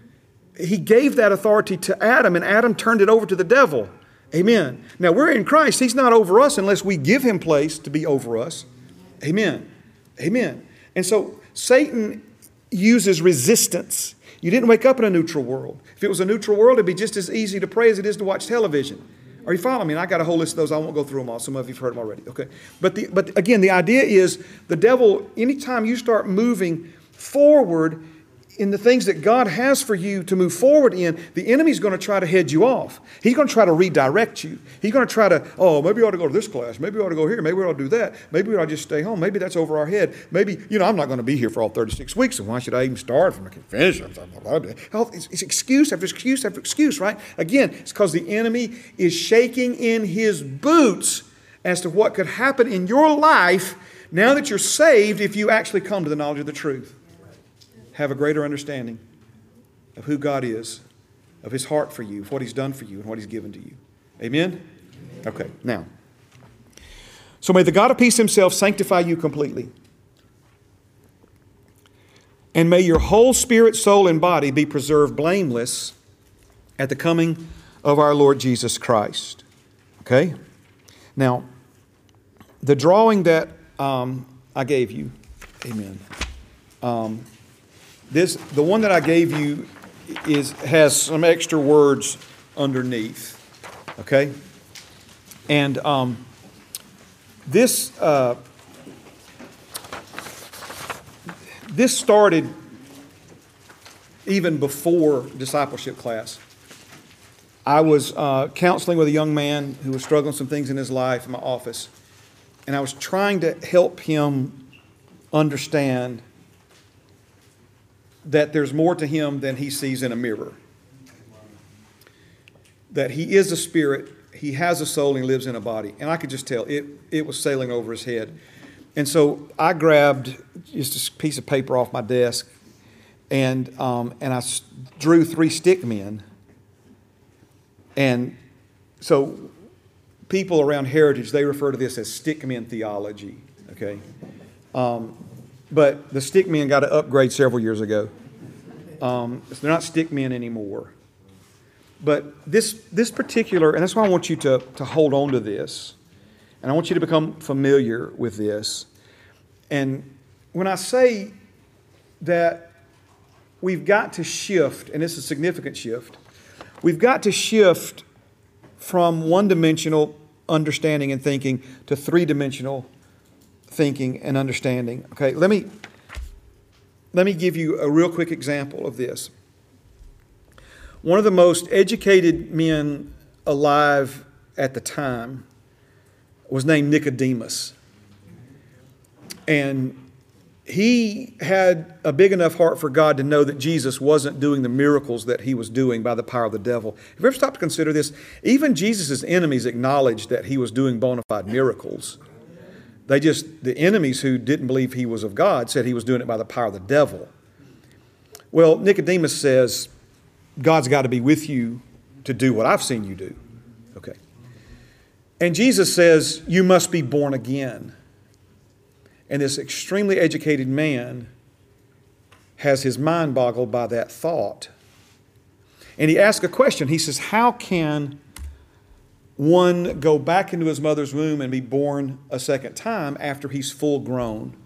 He gave that authority to Adam, and Adam turned it over to the devil. Amen. Now, we're in Christ. He's not over us unless we give Him place to be over us. Amen. Amen. And so Satan uses resistance. You didn't wake up in a neutral world. If it was a neutral world, it'd be just as easy to pray as it is to watch television. Are you following me? And I got a whole list of those. I won't go through them all. Some of you have heard them already. Okay. But the, but again, the idea is the devil, anytime you start moving forward in the things that God has for you to move forward in, the enemy's going to try to head you off. He's going to try to redirect you. He's going to try to, oh, maybe we ought to go to this class. Maybe we ought to go here. Maybe we ought to do that. Maybe we ought to just stay home. Maybe that's over our head. Maybe, you know, I'm not going to be here for all thirty-six weeks, so why should I even start if I can finish? It's, it's excuse after excuse after excuse, right? Again, it's because the enemy is shaking in his boots as to what could happen in your life now that you're saved if you actually come to the knowledge of the truth. Have a greater understanding of who God is, of His heart for you, of what He's done for you, and what He's given to you. Amen? Okay, now. So may the God of peace Himself sanctify you completely. And may your whole spirit, soul, and body be preserved blameless at the coming of our Lord Jesus Christ. Okay? Now, the drawing that um, I gave you, amen. Um, This, the one that I gave you is has some extra words underneath, okay? And um, this uh, this started even before discipleship class. I was uh, counseling with a young man who was struggling with some things in his life in my office, and I was trying to help him understand that there's more to him than he sees in a mirror. That he is a spirit, he has a soul, and he lives in a body. And I could just tell, it, it was sailing over his head. And so I grabbed just a piece of paper off my desk, and um, and I drew three stick men. And so people around Heritage, they refer to this as stick men theology, okay? Um, But the stick men got an upgrade several years ago. Um, so they're not stick men anymore. But this this particular, and that's why I want you to, to hold on to this. And I want you to become familiar with this. And when I say that we've got to shift, and it's a significant shift, we've got to shift from one-dimensional understanding and thinking to three-dimensional thinking and understanding. Okay, let me let me give you a real quick example of this. One of the most educated men alive at the time was named Nicodemus. And he had a big enough heart for God to know that Jesus wasn't doing the miracles that he was doing by the power of the devil. Have you ever stopped to consider this? Even Jesus' enemies acknowledged that he was doing bona fide miracles. They just, the enemies who didn't believe he was of God said he was doing it by the power of the devil. Well, Nicodemus says, God's got to be with you to do what I've seen you do. Okay. And Jesus says, you must be born again. And this extremely educated man has his mind boggled by that thought. And he asks a question. He says, how can one go back into his mother's womb and be born a second time after he's full grown?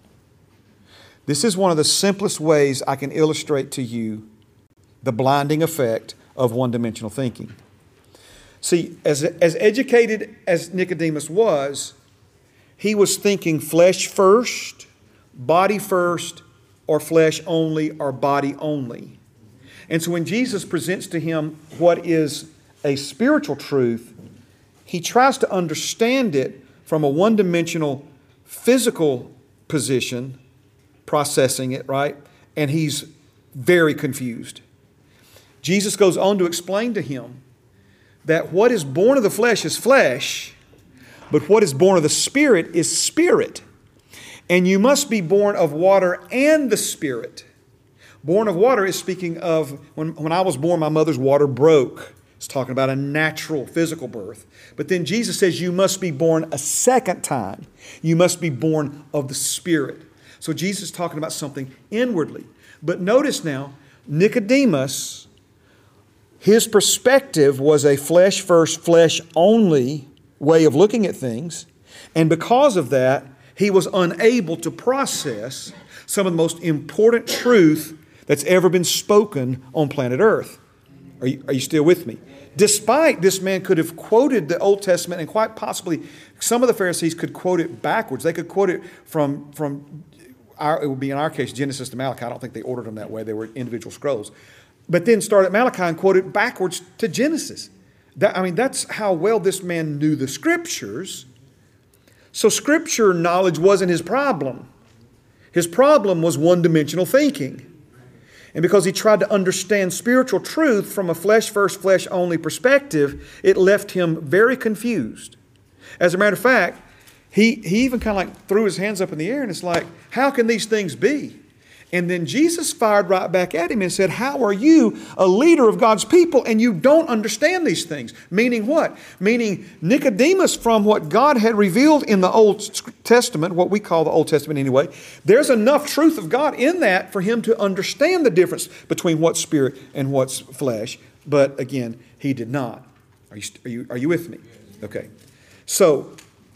This is one of the simplest ways I can illustrate to you the blinding effect of one-dimensional thinking. See, as, as educated as Nicodemus was, he was thinking flesh first, body first, or flesh only, or body only. And so when Jesus presents to him what is a spiritual truth, he tries to understand it from a one-dimensional physical position, processing it, right? And he's very confused. Jesus goes on to explain to him that what is born of the flesh is flesh, but what is born of the Spirit is spirit. And you must be born of water and the Spirit. Born of water is speaking of when, when I was born, my mother's water broke. It's talking about a natural physical birth. But then Jesus says you must be born a second time. You must be born of the Spirit. So Jesus is talking about something inwardly. But notice now, Nicodemus, his perspective was a flesh first, flesh only way of looking at things. And because of that, he was unable to process some of the most important truth that's ever been spoken on planet Earth. Are you, are you still with me? Despite this man could have quoted the Old Testament, and quite possibly some of the Pharisees could quote it backwards. They could quote it from, from our, it would be in our case, Genesis to Malachi. I don't think they ordered them that way. They were individual scrolls. But then start at Malachi and quote it backwards to Genesis. That, I mean, that's how well this man knew the Scriptures. So Scripture knowledge wasn't his problem. His problem was one-dimensional thinking. And because he tried to understand spiritual truth from a flesh first, flesh only perspective, it left him very confused. As a matter of fact, he, he even kind of like threw his hands up in the air and it's like, how can these things be? And then Jesus fired right back at him and said, how are you a leader of God's people and you don't understand these things? Meaning what? Meaning Nicodemus, from what God had revealed in the Old Testament, what we call the Old Testament anyway, there's enough truth of God in that for him to understand the difference between what's spirit and what's flesh. But again, he did not. Are you, are you, are you with me? Okay. So,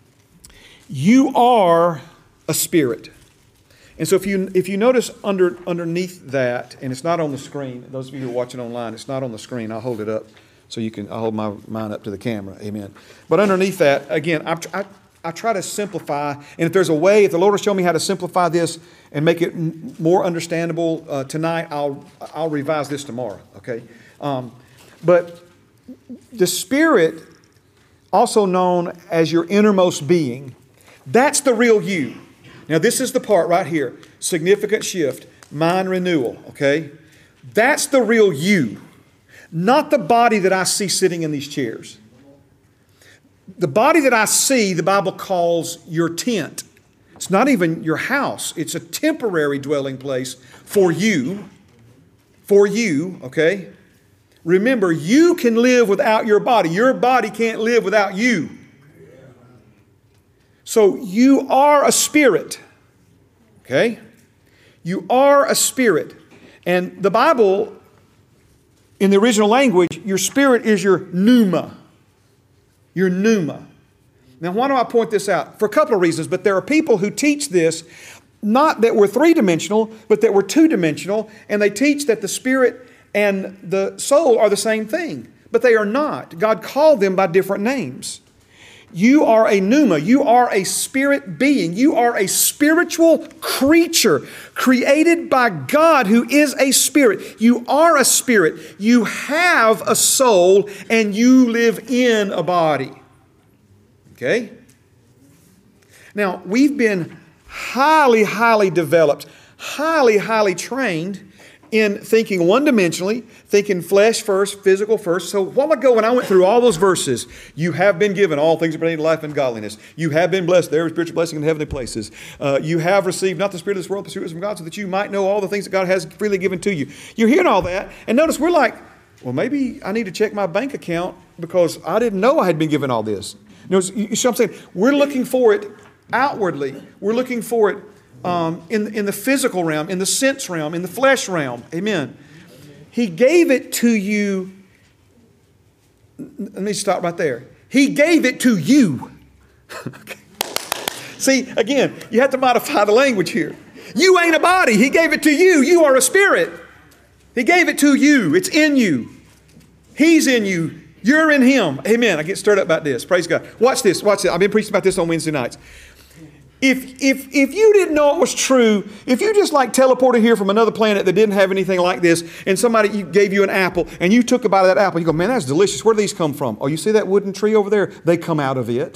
you are a spirit. And so if you if you notice under underneath that, and it's not on the screen, those of you who are watching online, it's not on the screen. I'll hold it up so you can, I'll hold my mine up to the camera. Amen. But underneath that, again, I, I, I try to simplify. And if there's a way, if the Lord will show me how to simplify this and make it m- more understandable uh, tonight, I'll I'll revise this tomorrow. Okay. Um, but the Spirit, also known as your innermost being, that's the real you. Now, this is the part right here. Significant shift. Mind renewal. Okay? That's the real you. Not the body that I see sitting in these chairs. The body that I see, the Bible calls your tent. It's not even your house. It's a temporary dwelling place for you. For you. Okay? Remember, you can live without your body. Your body can't live without you. So you are a spirit, okay? You are a spirit. And the Bible, in the original language, your spirit is your pneuma. Your pneuma. Now, why do I point this out? For a couple of reasons, but there are people who teach this, not that we're three-dimensional, but that we're two-dimensional, and they teach that the spirit and the soul are the same thing. But they are not. God called them by different names. You are a pneuma. You are a spirit being. You are a spiritual creature created by God who is a spirit. You are a spirit. You have a soul and you live in a body. Okay? Now, we've been highly, highly developed, highly, highly trained in thinking one-dimensionally, thinking flesh first, physical first. So a while ago when I went through all those verses, you have been given all things pertaining to life and godliness. You have been blessed. There is spiritual blessing in heavenly places. Uh, you have received not the spirit of this world, but the spirit from God, so that you might know all the things that God has freely given to you. You're hearing all that, and notice we're like, well, maybe I need to check my bank account because I didn't know I had been given all this. You know, you see what I'm saying? We're looking for it outwardly. We're looking for it Um, in, in the physical realm, in the sense realm, in the flesh realm. Amen. He gave it to you. Let me stop right there. He gave it to you. Okay. See, again, you have to modify the language here. You ain't a body. He gave it to you. You are a spirit. He gave it to you. It's in you. He's in you. You're in Him. Amen. I get stirred up about this. Praise God. Watch this. Watch this. I've been preaching about this on Wednesday nights. If, if, if you didn't know it was true, if you just like teleported here from another planet that didn't have anything like this, and somebody gave you an apple, and you took a bite of that apple, you go, man, that's delicious. Where do these come from? Oh, you see that wooden tree over there? They come out of it.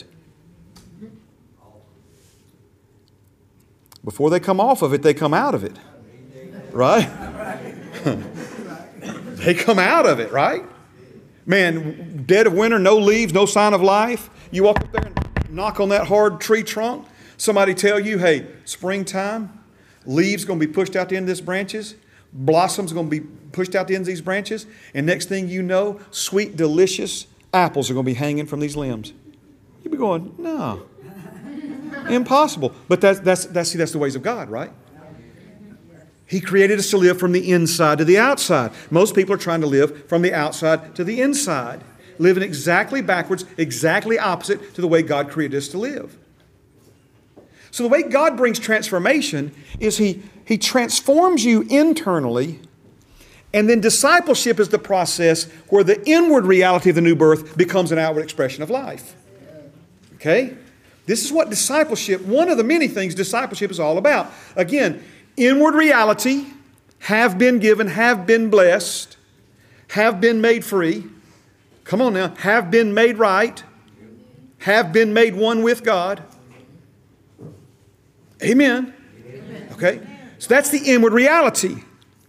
Before they come off of it, they come out of it. Right? They come out of it, right? Man, dead of winter, no leaves, no sign of life. You walk up there and knock on that hard tree trunk. Somebody tell you, hey, springtime, leaves going to be pushed out the end of these branches, blossoms going to be pushed out the end of these branches, and next thing you know, sweet, delicious apples are going to be hanging from these limbs. You'd be going, no, impossible. But that's, that's, that's, see, that's the ways of God, right? He created us to live from the inside to the outside. Most people are trying to live from the outside to the inside, living exactly backwards, exactly opposite to the way God created us to live. So the way God brings transformation is He, he transforms you internally, and then discipleship is the process where the inward reality of the new birth becomes an outward expression of life. Okay? This is what discipleship, one of the many things discipleship is all about. Again, inward reality, have been given, have been blessed, have been made free. Come on now, have been made right, have been made one with God. Amen. Okay? So that's the inward reality.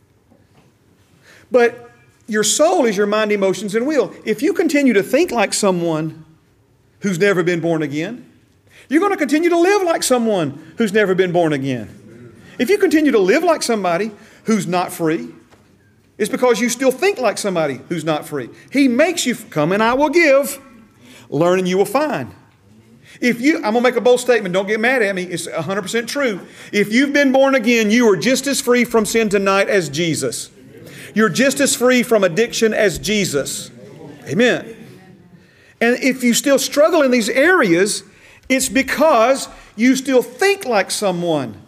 But your soul is your mind, emotions, and will. If you continue to think like someone who's never been born again, you're going to continue to live like someone who's never been born again. If you continue to live like somebody who's not free, it's because you still think like somebody who's not free. He makes you come and I will give. Learn and you will find. If you, I'm going to make a bold statement. Don't get mad at me. It's one hundred percent true. If you've been born again, you are just as free from sin tonight as Jesus. You're just as free from addiction as Jesus. Amen. And if you still struggle in these areas, it's because you still think like someone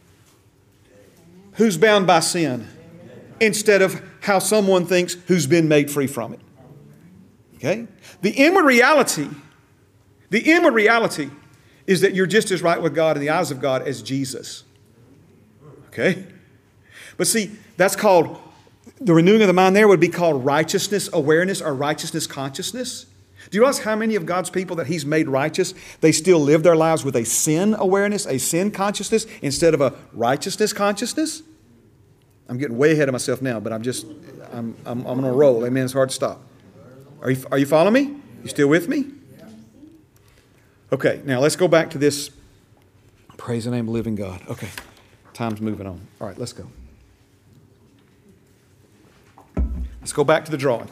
who's bound by sin instead of how someone thinks who's been made free from it. Okay? The inward reality The inward reality is that you're just as right with God in the eyes of God as Jesus. Okay? But see, that's called, the renewing of the mind there would be called righteousness awareness or righteousness consciousness. Do you realize how many of God's people that He's made righteous, they still live their lives with a sin awareness, a sin consciousness, instead of a righteousness consciousness? I'm getting way ahead of myself now, but I'm just, I'm, I'm, I'm on a roll. Amen. It's hard to stop. Are you, are you following me? You still with me? Okay, now let's go back to this. Praise the name of the living God. Okay, time's moving on. All right, let's go. Let's go back to the drawing.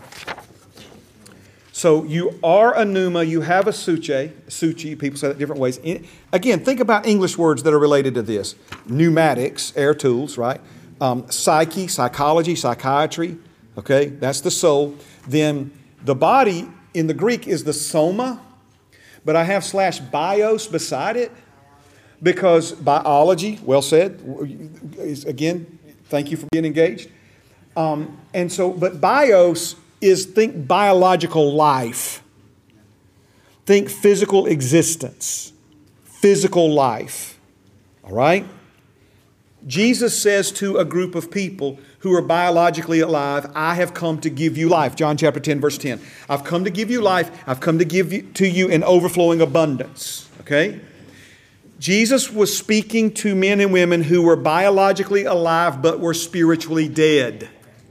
So you are a pneuma, you have a suche, suchi, people say that different ways. Again, think about English words that are related to this. Pneumatics, air tools, right? Um, psyche, psychology, psychiatry, okay? That's the soul. Then the body in the Greek is the soma, but I have slash bios beside it because biology, well said, is, again, thank you for being engaged. Um, and so, but bios is think biological life. Think physical existence, physical life, all right? Jesus says to a group of people who are biologically alive, I have come to give you life. John chapter ten, verse ten. I've come to give you life. I've come to give you, to you in overflowing abundance. Okay? Jesus was speaking to men and women who were biologically alive but were spiritually dead.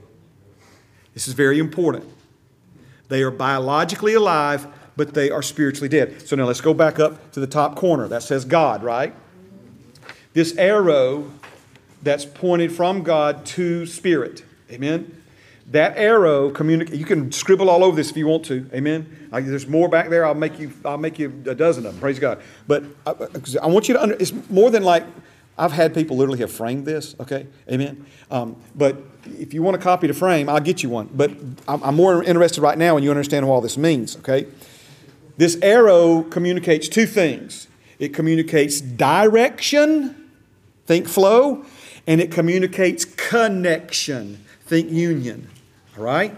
This is very important. They are biologically alive, but they are spiritually dead. So now let's go back up to the top corner. That says God, right? This arrow that's pointed from God to Spirit. Amen? That arrow communicate. You can scribble all over this if you want to. Amen? I, there's more back there. I'll make you. I'll make you a dozen of them. Praise God. But I, I want you to. Under, it's more than like I've had people literally have framed this. Okay. Amen. Um, but if you want a copy to frame, I'll get you one. But I'm, I'm more interested right now when you understand what all this means. Okay. This arrow communicates two things. It communicates direction. Think flow, and it communicates connection. Think union. All right?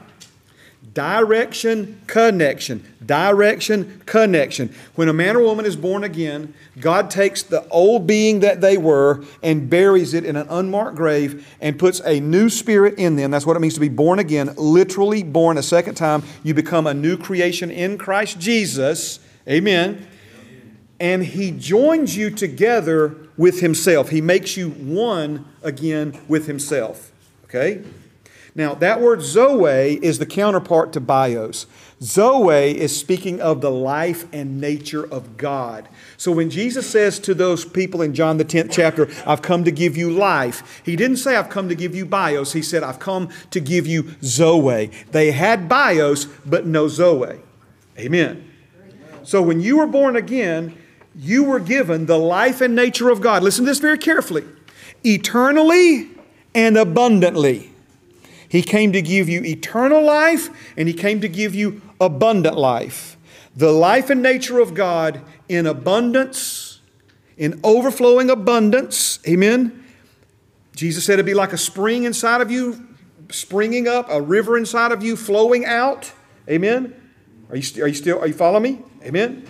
Direction, connection. Direction, connection. When a man or woman is born again, God takes the old being that they were and buries it in an unmarked grave and puts a new spirit in them. That's what it means to be born again. Literally born a second time. You become a new creation in Christ Jesus. Amen. And He joins you together with Himself. He makes you one again with Himself. Okay? Now, that word Zoe is the counterpart to bios. Zoe is speaking of the life and nature of God. So when Jesus says to those people in John the tenth chapter, I've come to give you life, He didn't say I've come to give you bios. He said I've come to give you Zoe. They had bios, but no Zoe. Amen. So when you were born again, you were given the life and nature of God. Listen to this very carefully. Eternally and abundantly. He came to give you eternal life, and He came to give you abundant life. The life and nature of God in abundance, in overflowing abundance. Amen. Jesus said it'd be like a spring inside of you, springing up, a river inside of you, flowing out. Amen. Are you, are you still, are you following me? Amen.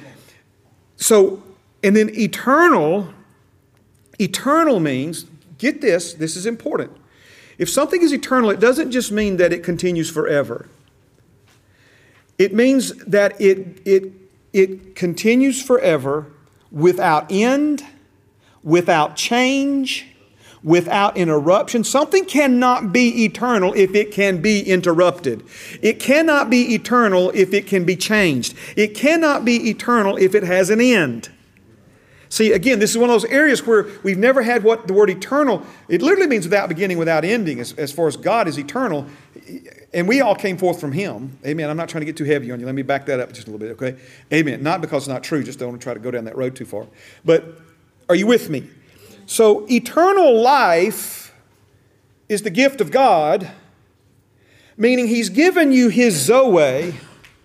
So, and then eternal, eternal means, get this, this is important. If something is eternal, it doesn't just mean that it continues forever. It means that it, it, it continues forever without end, without change, without interruption. Something cannot be eternal if it can be interrupted. It cannot be eternal if it can be changed. It cannot be eternal if it has an end. See, again, this is one of those areas where we've never had what the word eternal, it literally means without beginning, without ending, as, as far as God is eternal. And we all came forth from Him. Amen. I'm not trying to get too heavy on you. Let me back that up just a little bit, okay? Amen. Not because it's not true, just don't want to try to go down that road too far. But are you with me? So eternal life is the gift of God, meaning He's given you His Zoe,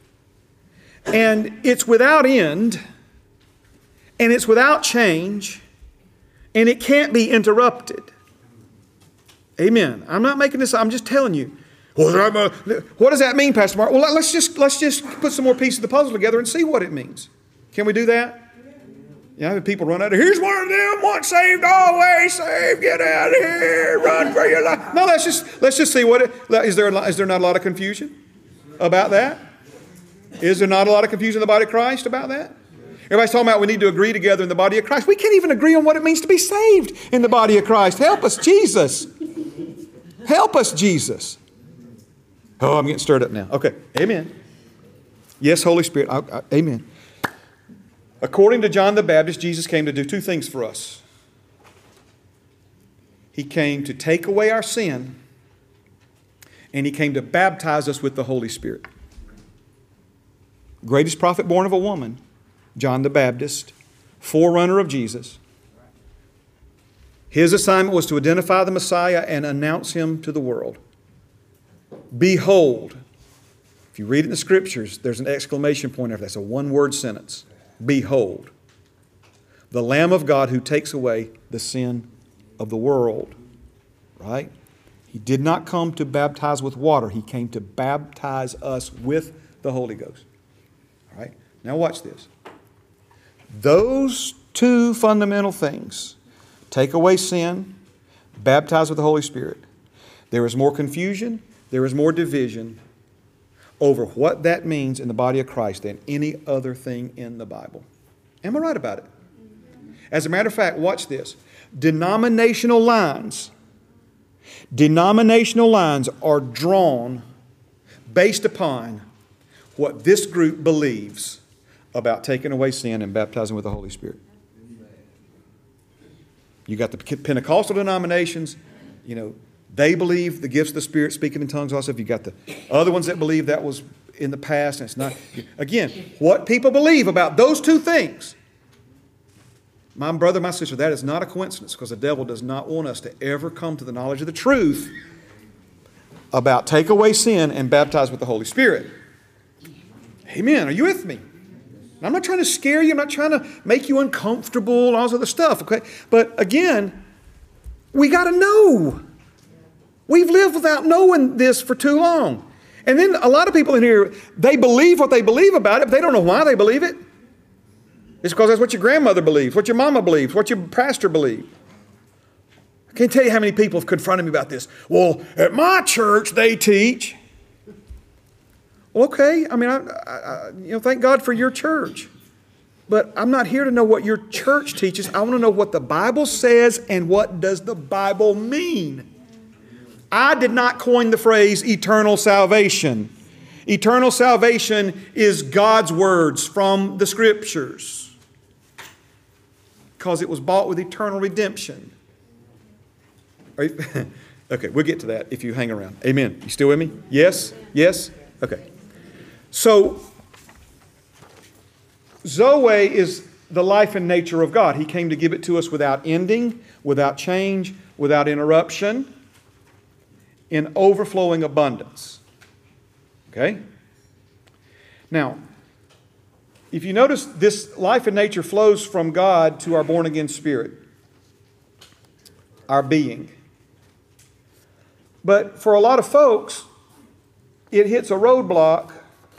and it's without end, and it's without change, and it can't be interrupted. Amen. I'm not making this, I'm just telling you. What does that mean, Pastor Mark? Well, let's just, let's just put some more pieces of the puzzle together and see what it means. Can we do that? Yeah, have people run out of here. Here's one of them, once saved, always saved. Get out of here, run for your life. No, let's just let's just see what it is. There is there not a lot of confusion about that? Is there not a lot of confusion in the body of Christ about that? Everybody's talking about we need to agree together in the body of Christ. We can't even agree on what it means to be saved in the body of Christ. Help us, Jesus. Help us, Jesus. Oh, I'm getting stirred up now. Okay, amen. Yes, Holy Spirit. I, I, amen. According to John the Baptist, Jesus came to do two things for us. He came to take away our sin, and He came to baptize us with the Holy Spirit. Greatest prophet born of a woman, John the Baptist, forerunner of Jesus. His assignment was to identify the Messiah and announce Him to the world. Behold. If you read it in the Scriptures, there's an exclamation point after that. That's a one-word sentence. Behold, the Lamb of God who takes away the sin of the world. Right? He did not come to baptize with water. He came to baptize us with the Holy Ghost. All right? Now watch this. Those two fundamental things, take away sin, baptize with the Holy Spirit. There is more confusion, there is more division over what that means in the body of Christ than any other thing in the Bible. Am I right about it? As a matter of fact, watch this. Denominational lines, denominational lines are drawn based upon what this group believes about taking away sin and baptizing with the Holy Spirit. You got the Pentecostal denominations, you know, they believe the gifts of the Spirit, speaking in tongues, all stuff. You got the other ones that believe that was in the past, and it's not. Again, what people believe about those two things, my brother, my sister, that is not a coincidence, because the devil does not want us to ever come to the knowledge of the truth about take away sin and baptize with the Holy Spirit. Amen. Are you with me? I'm not trying to scare you. I'm not trying to make you uncomfortable, all this other stuff, okay? But again, we got to know. We've lived without knowing this for too long. And then a lot of people in here, they believe what they believe about it, but they don't know why they believe it. It's because that's what your grandmother believes, what your mama believes, what your pastor believes. I can't tell you how many people have confronted me about this. Well, at my church, they teach. Okay, I mean, I, I, you know, thank God for your church. But I'm not here to know what your church teaches. I want to know what the Bible says and what does the Bible mean. I did not coin the phrase eternal salvation. Eternal salvation is God's words from the Scriptures, because it was bought with eternal redemption. Are you, okay, we'll get to that if you hang around. Amen. You still with me? Yes? Yes? Okay. So, Zoe is the life and nature of God. He came to give it to us without ending, without change, without interruption, in overflowing abundance. Okay? Now, if you notice, this life and nature flows from God to our born-again spirit, our being. But for a lot of folks, it hits a roadblock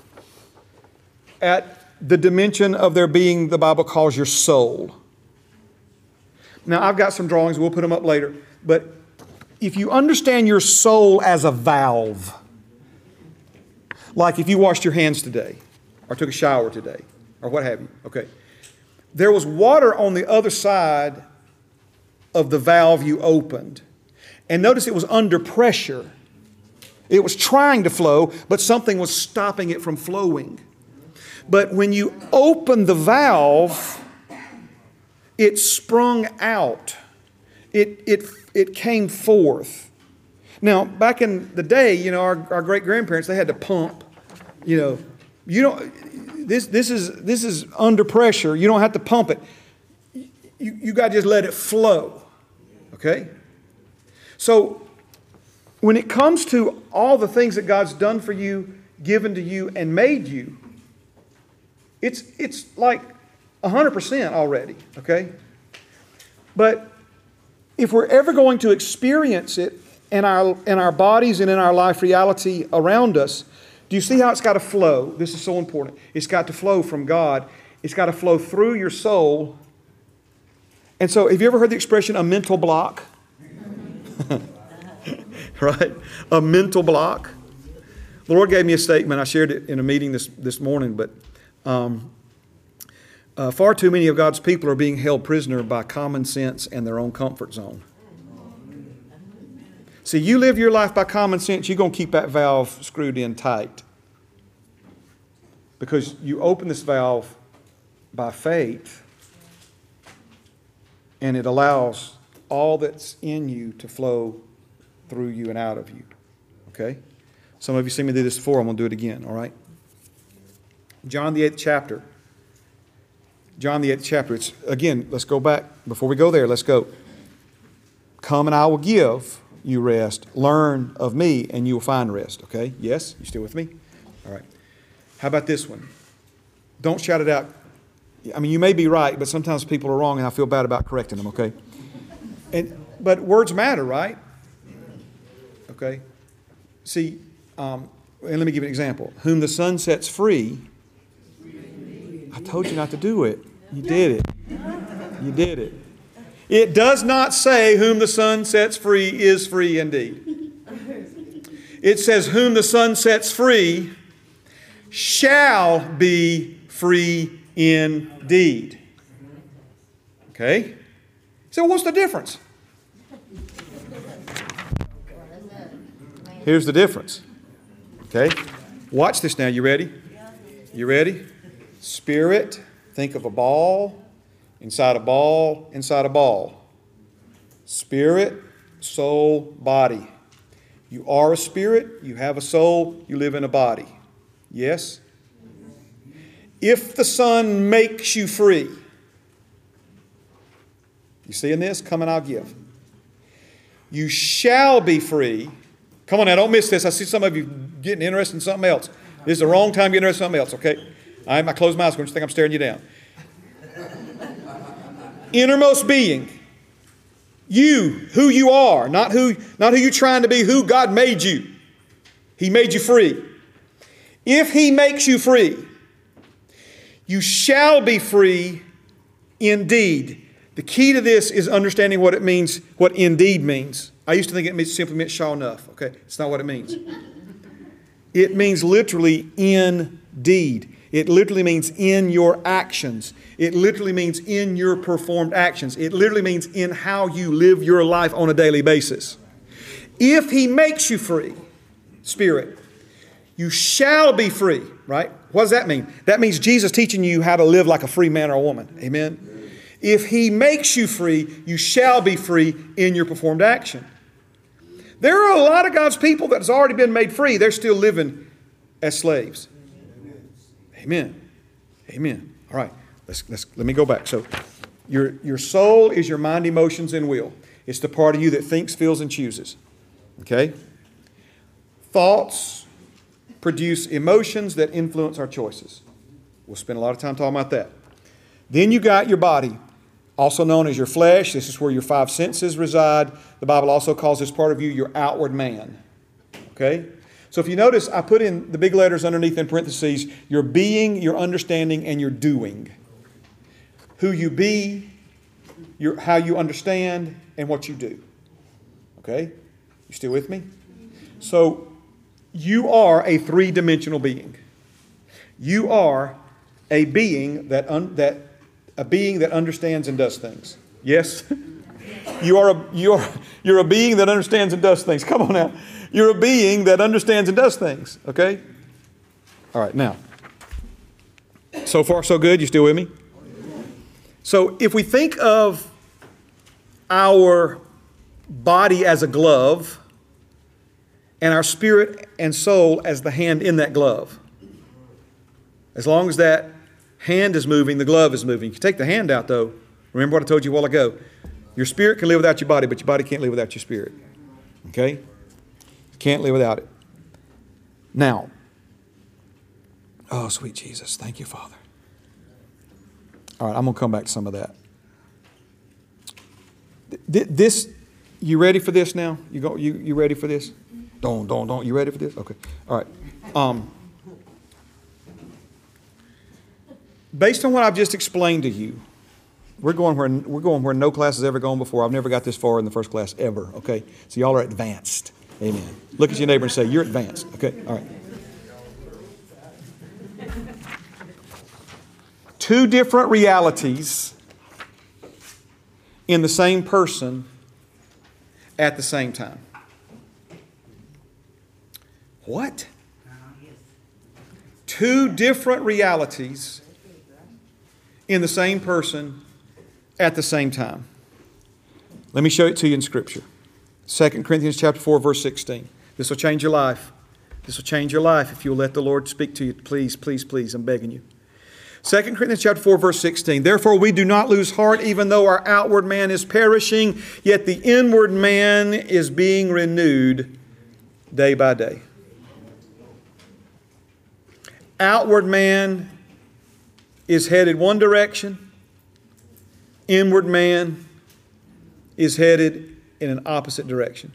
at the dimension of their being the Bible calls your soul. Now, I've got some drawings. We'll put them up later. But if you understand your soul as a valve, like if you washed your hands today or took a shower today or what have you, okay, there was water on the other side of the valve you opened. And notice it was under pressure. It was trying to flow, but something was stopping it from flowing. But when you open the valve, it sprung out. It, it, it came forth. Now, back in the day, you know, our, our great-grandparents, they had to pump. You know, you don't, this, this, is, this is under pressure. You don't have to pump it. You, you got to just let it flow. Okay? So, when it comes to all the things that God's done for you, given to you, and made you, it's, it's like one hundred percent already, okay? But if we're ever going to experience it in our, in our bodies and in our life reality around us, do you see how it's got to flow? This is so important. It's got to flow from God. It's got to flow through your soul. And so, have you ever heard the expression, a mental block? Right? A mental block. The Lord gave me a statement. I shared it in a meeting this, this morning, but um, uh, far too many of God's people are being held prisoner by common sense and their own comfort zone. See, you live your life by common sense, you're going to keep that valve screwed in tight. Because you open this valve by faith, and it allows all that's in you to flow through you and out of you. Okay? Some of you seen me do this before. I'm going to do it again. All right? John the eighth chapter. John the eighth chapter. It's, again, let's go back. Before we go there, let's go. Come and I will give you rest. Learn of me and you will find rest. Okay? Yes? You still with me? All right. How about this one? Don't shout it out. I mean, you may be right, but sometimes people are wrong and I feel bad about correcting them. Okay? And, but words matter, right? Okay? See, um, and let me give you an example. Whom the Son sets free, I told you not to do it. You did it. You did it. It does not say whom the Son sets free is free indeed. It says whom the Son sets free shall be free indeed. Okay? So what's the difference? Here's the difference. Okay? Watch this now. You ready? You ready? Spirit. Think of a ball. Inside a ball. Inside a ball. Spirit, soul, body. You are a spirit. You have a soul. You live in a body. Yes? If the Son makes you free. You seeing this? Come and I'll give. You shall be free. Come on now, don't miss this. I see some of you getting interested in something else. This is the wrong time to get interested in something else, okay? I, I close my eyes, I'm going to think I'm staring you down. Innermost being. You, who you are, not who, not who you're trying to be, who God made you. He made you free. If He makes you free, you shall be free indeed. The key to this is understanding what it means, what indeed means. I used to think it simply meant sure enough. Okay, it's not what it means. It means literally indeed. It literally means in your actions. It literally means in your performed actions. It literally means in how you live your life on a daily basis. If He makes you free, Spirit, you shall be free, right? What does that mean? That means Jesus teaching you how to live like a free man or a woman. Amen? If He makes you free, you shall be free in your performed action. There are a lot of God's people that has already been made free. They're still living as slaves. Amen. Amen. All right. Let's, let's, let me go back. So your, your soul is your mind, emotions, and will. It's the part of you that thinks, feels, and chooses. Okay? Thoughts produce emotions that influence our choices. We'll spend a lot of time talking about that. Then you got your body, also known as your flesh. This is where your five senses reside. The Bible also calls this part of you your outward man. Okay? So if you notice, I put in the big letters underneath in parentheses, your being, your understanding, and your doing. Who you be, your, how you understand, and what you do. Okay? You still with me? So you are a three-dimensional being. You are a being that un, that a being that understands and does things. Yes? You are a, you're, you're a being that understands and does things. Come on now. You're a being that understands and does things. Okay? All right, now. So far, so good. You still with me? So if we think of our body as a glove and our spirit and soul as the hand in that glove, as long as that hand is moving, the glove is moving. You take the hand out, though. Remember what I told you a while ago. Your spirit can live without your body, but your body can't live without your spirit. Okay? You can't live without it. Now, oh, sweet Jesus. Thank you, Father. All right, I'm going to come back to some of that. This, you ready for this now? You go. You, you ready for this? Don't, don't, don't. You ready for this? Okay. All right. Um, based on what I've just explained to you, we're going where we're going where no class has ever gone before. I've never got this far in the first class ever. Okay, so y'all are advanced. Amen. Look at your neighbor and say, "You're advanced." Okay. All right. Two different realities in the same person at the same time. What? Two different realities in the same person at the same time. Let me show it to you in Scripture. Second Corinthians chapter four, verse sixteen. This will change your life. This will change your life if you'll let the Lord speak to you. Please, please, please, I'm begging you. Second Corinthians chapter four, verse sixteen. Therefore we do not lose heart, even though our outward man is perishing, yet the inward man is being renewed day by day. Outward man is headed one direction. Inward man is headed in an opposite direction.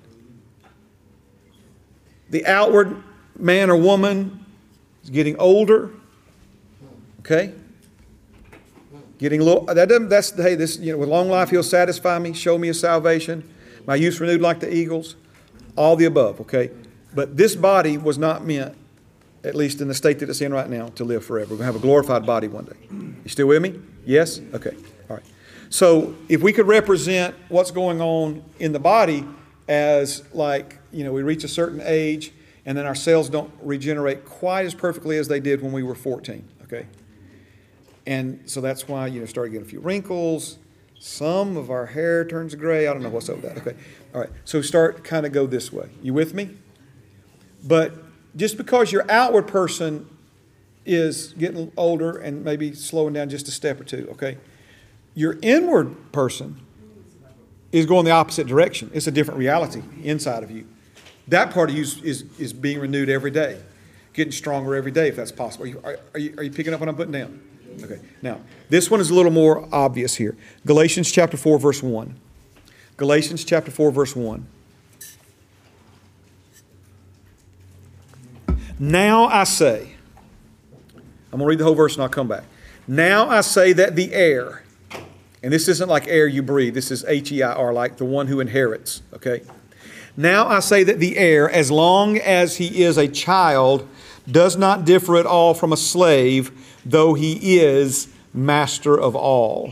The outward man or woman is getting older. Okay? Getting a little, that doesn't, that's, hey, this, you know, with long life he'll satisfy me, show me his salvation, my youth renewed like the eagles, all the above, okay? But this body was not meant, at least in the state that it's in right now, to live forever. We're going to have a glorified body one day. You still with me? Yes? Okay. All right. So if we could represent what's going on in the body as like, you know, we reach a certain age and then our cells don't regenerate quite as perfectly as they did when we were fourteen, okay? And so that's why, you know, start getting a few wrinkles. Some of our hair turns gray. I don't know what's up with that. Okay. All right. So start kind of go this way. You with me? But just because your outward person is getting older and maybe slowing down just a step or two, okay? Your inward person is going the opposite direction. It's a different reality inside of you. That part of you is, is, is being renewed every day, getting stronger every day if that's possible. Are you, are, are you, are you picking up what I'm putting down? Okay. Now, this one is a little more obvious here. Galatians chapter four, verse one. Galatians chapter four, verse one. Now I say, I'm going to read the whole verse and I'll come back. Now I say that the heir, and this isn't like air you breathe, this is H E I R, like the one who inherits, okay? Now I say that the heir, as long as he is a child, does not differ at all from a slave, though he is master of all.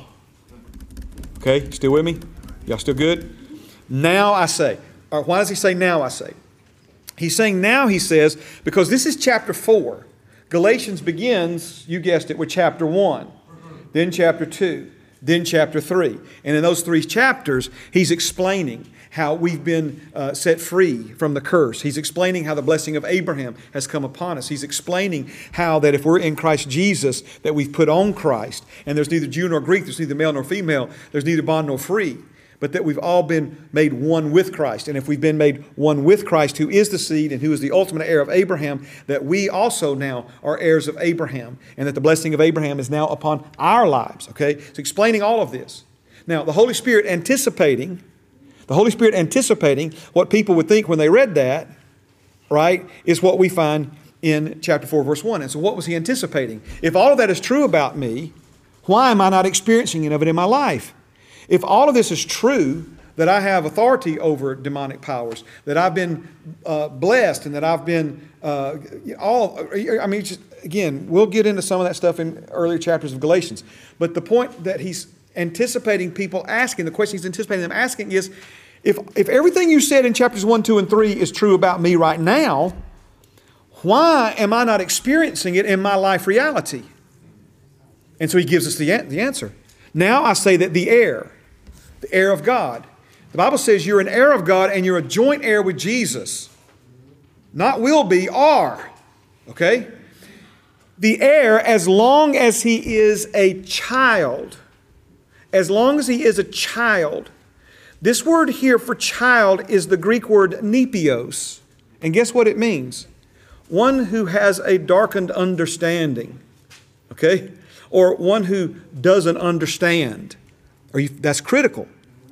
Okay, still with me? Y'all still good? Now I say. All right, why does he say now I say? He's saying now, he says, because this is chapter four. Galatians begins, you guessed it, with chapter one, then chapter two, then chapter three. And in those three chapters, he's explaining how we've been uh, set free from the curse. He's explaining how the blessing of Abraham has come upon us. He's explaining how that if we're in Christ Jesus, that we've put on Christ. And there's neither Jew nor Greek, there's neither male nor female, there's neither bond nor free. But that we've all been made one with Christ. And if we've been made one with Christ, who is the seed and who is the ultimate heir of Abraham, that we also now are heirs of Abraham. And that the blessing of Abraham is now upon our lives. Okay? So explaining all of this. Now, the Holy Spirit anticipating, the Holy Spirit anticipating what people would think when they read that, right, is what we find in chapter four, verse one. And so what was he anticipating? If all of that is true about me, why am I not experiencing any of it in my life? If all of this is true, that I have authority over demonic powers, that I've been uh, blessed and that I've been uh, all, I mean, just, again, we'll get into some of that stuff in earlier chapters of Galatians. But the point that he's anticipating people asking, the question he's anticipating them asking is, if, if everything you said in chapters one, two, and three is true about me right now, why am I not experiencing it in my life reality? And so he gives us the, the answer. Now I say that the heir, the heir of God. The Bible says you're an heir of God and you're a joint heir with Jesus. Not will be, are. Okay? The heir, as long as he is a child, as long as he is a child, this word here for child is the Greek word nepios. And guess what it means? One who has a darkened understanding. Okay? Or one who doesn't understand. Or you, that's critical.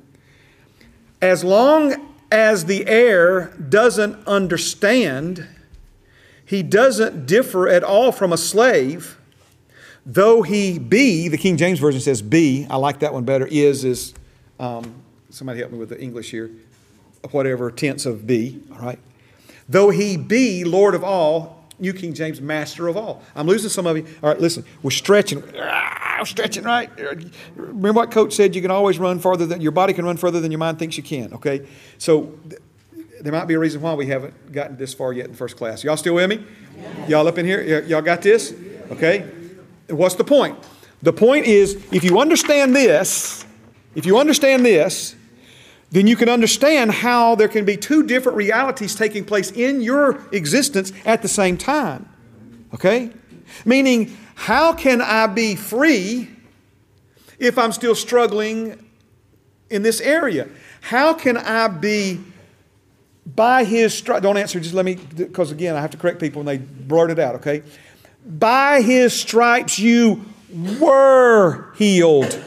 As long as the heir doesn't understand, he doesn't differ at all from a slave, though he be, the King James Version says be, I like that one better, is, is, um, somebody help me with the English here, whatever tense of be, all right? Though he be Lord of all, New King James, master of all. I'm losing some of you. All right, listen, we're stretching. Ah, stretching, right? Remember what Coach said, you can always run farther than, your body can run further than your mind thinks you can, okay? So th- there might be a reason why we haven't gotten this far yet in first class. Y'all still with me? Yeah. Y'all up in here? Y- y'all got this? Okay? What's the point? The point is, if you understand this, if you understand this, then you can understand how there can be two different realities taking place in your existence at the same time. Okay? Meaning, how can I be free if I'm still struggling in this area? How can I be by His stripes? Don't answer, just let me, because again, I have to correct people when they blurt it out, okay? By His stripes you were healed.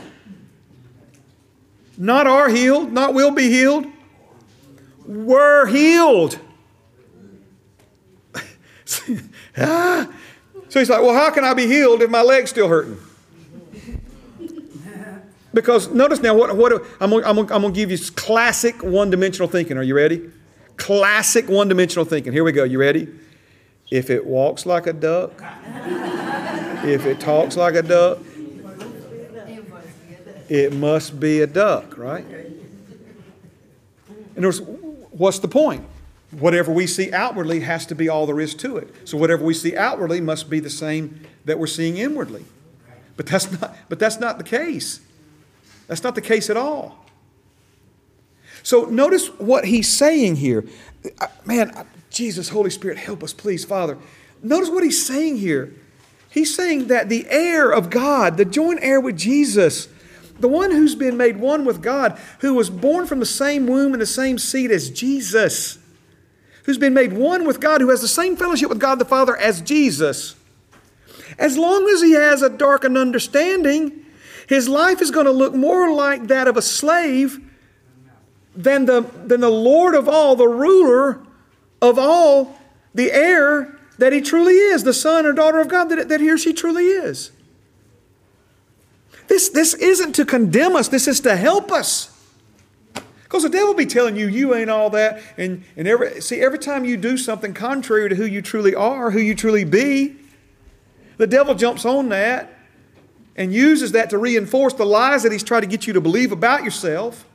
Not are healed, not will be healed. Were healed. ah. So he's like, well, how can I be healed if my leg's still hurting? Because notice now, what, what I'm, I'm, I'm going to give you classic one-dimensional thinking. Are you ready? Classic one-dimensional thinking. Here we go. You ready? If it walks like a duck, if it talks like a duck, it must be a duck, right? In other words, what's the point? Whatever we see outwardly has to be all there is to it. So whatever we see outwardly must be the same that we're seeing inwardly. But that's not, but that's not the case. That's not the case at all. So notice what he's saying here. Man, Jesus, Holy Spirit, help us, please, Father. Notice what he's saying here. He's saying that the heir of God, the joint heir with Jesus, the one who's been made one with God, who was born from the same womb and the same seed as Jesus, who's been made one with God, who has the same fellowship with God the Father as Jesus, as long as he has a darkened understanding, his life is going to look more like that of a slave than the, than the Lord of all, the ruler of all, the heir that he truly is, the son or daughter of God that, that he or she truly is. This, this isn't to condemn us. This is to help us. Because the devil will be telling you, you ain't all that. And, and every, see, every time you do something contrary to who you truly are, who you truly be, the devil jumps on that and uses that to reinforce the lies that he's trying to get you to believe about yourself.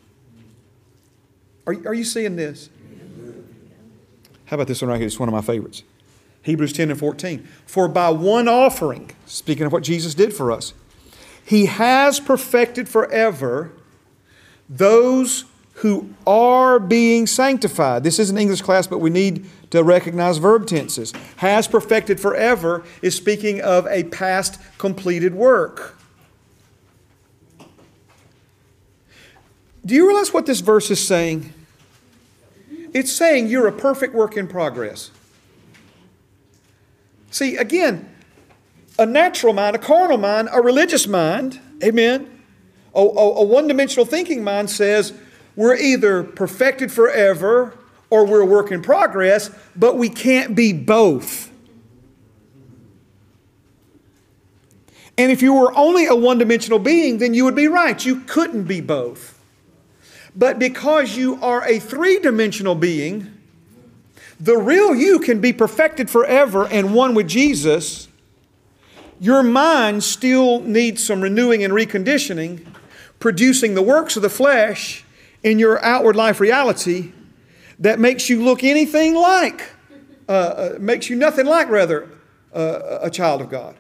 Are, are you seeing this? How about this one right here? It's one of my favorites. Hebrews ten and fourteen. For by one offering, speaking of what Jesus did for us, he has perfected forever those who are being sanctified. This is an English class, but we need to recognize verb tenses. Has perfected forever is speaking of a past completed work. Do you realize what this verse is saying? It's saying you're a perfect work in progress. See, again, a natural mind, a carnal mind, a religious mind, amen, a, a, a one-dimensional thinking mind says we're either perfected forever or we're a work in progress, but we can't be both. And if you were only a one-dimensional being, then you would be right. You couldn't be both. But because you are a three-dimensional being, the real you can be perfected forever and one with Jesus. Your mind still needs some renewing and reconditioning, producing the works of the flesh in your outward life reality that makes you look anything like, uh, uh, makes you nothing like, rather, uh, a child of God.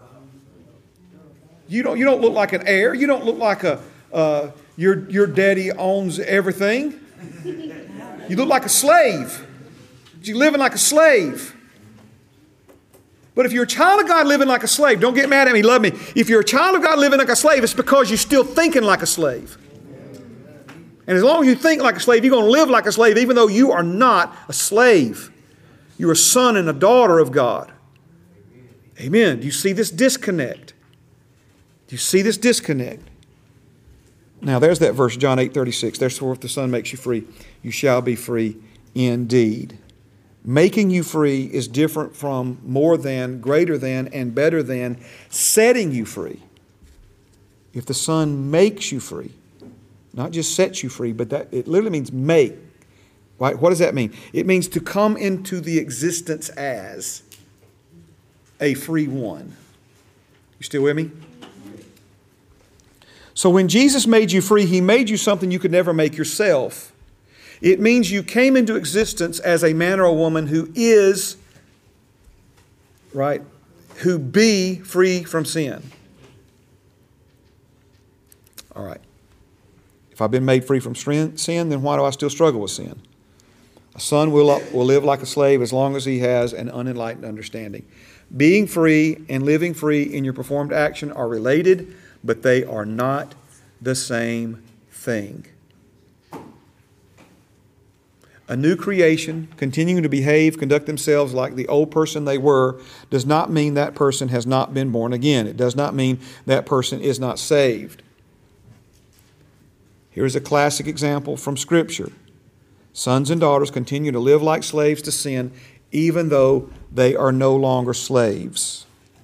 You don't, you don't look like an heir. You don't look like a, uh, your, your daddy owns everything. You look like a slave. You're living like a slave. But if you're a child of God living like a slave, don't get mad at me, love me. If you're a child of God living like a slave, it's because you're still thinking like a slave. And as long as you think like a slave, you're going to live like a slave, even though you are not a slave. You're a son and a daughter of God. Amen. Do you see this disconnect? Do you see this disconnect? Now, there's that verse, John eight thirty-six. Therefore, if the Son makes you free, you shall be free indeed. Making you free is different from more than, greater than, and better than setting you free. If the Son makes you free, not just sets you free, but that it literally means make. Right? What does that mean? It means to come into the existence as a free one. You still with me? So when Jesus made you free, He made you something you could never make yourself. It means you came into existence as a man or a woman who is, right, who be free from sin. All right. If I've been made free from sin, then why do I still struggle with sin? A son will, will live like a slave as long as he has an unenlightened understanding. Being free and living free in your performed action are related, but they are not the same thing. A new creation, continuing to behave, conduct themselves like the old person they were, does not mean that person has not been born again. It does not mean that person is not saved. Here's a classic example from Scripture. Sons and daughters continue to live like slaves to sin, even though they are no longer slaves.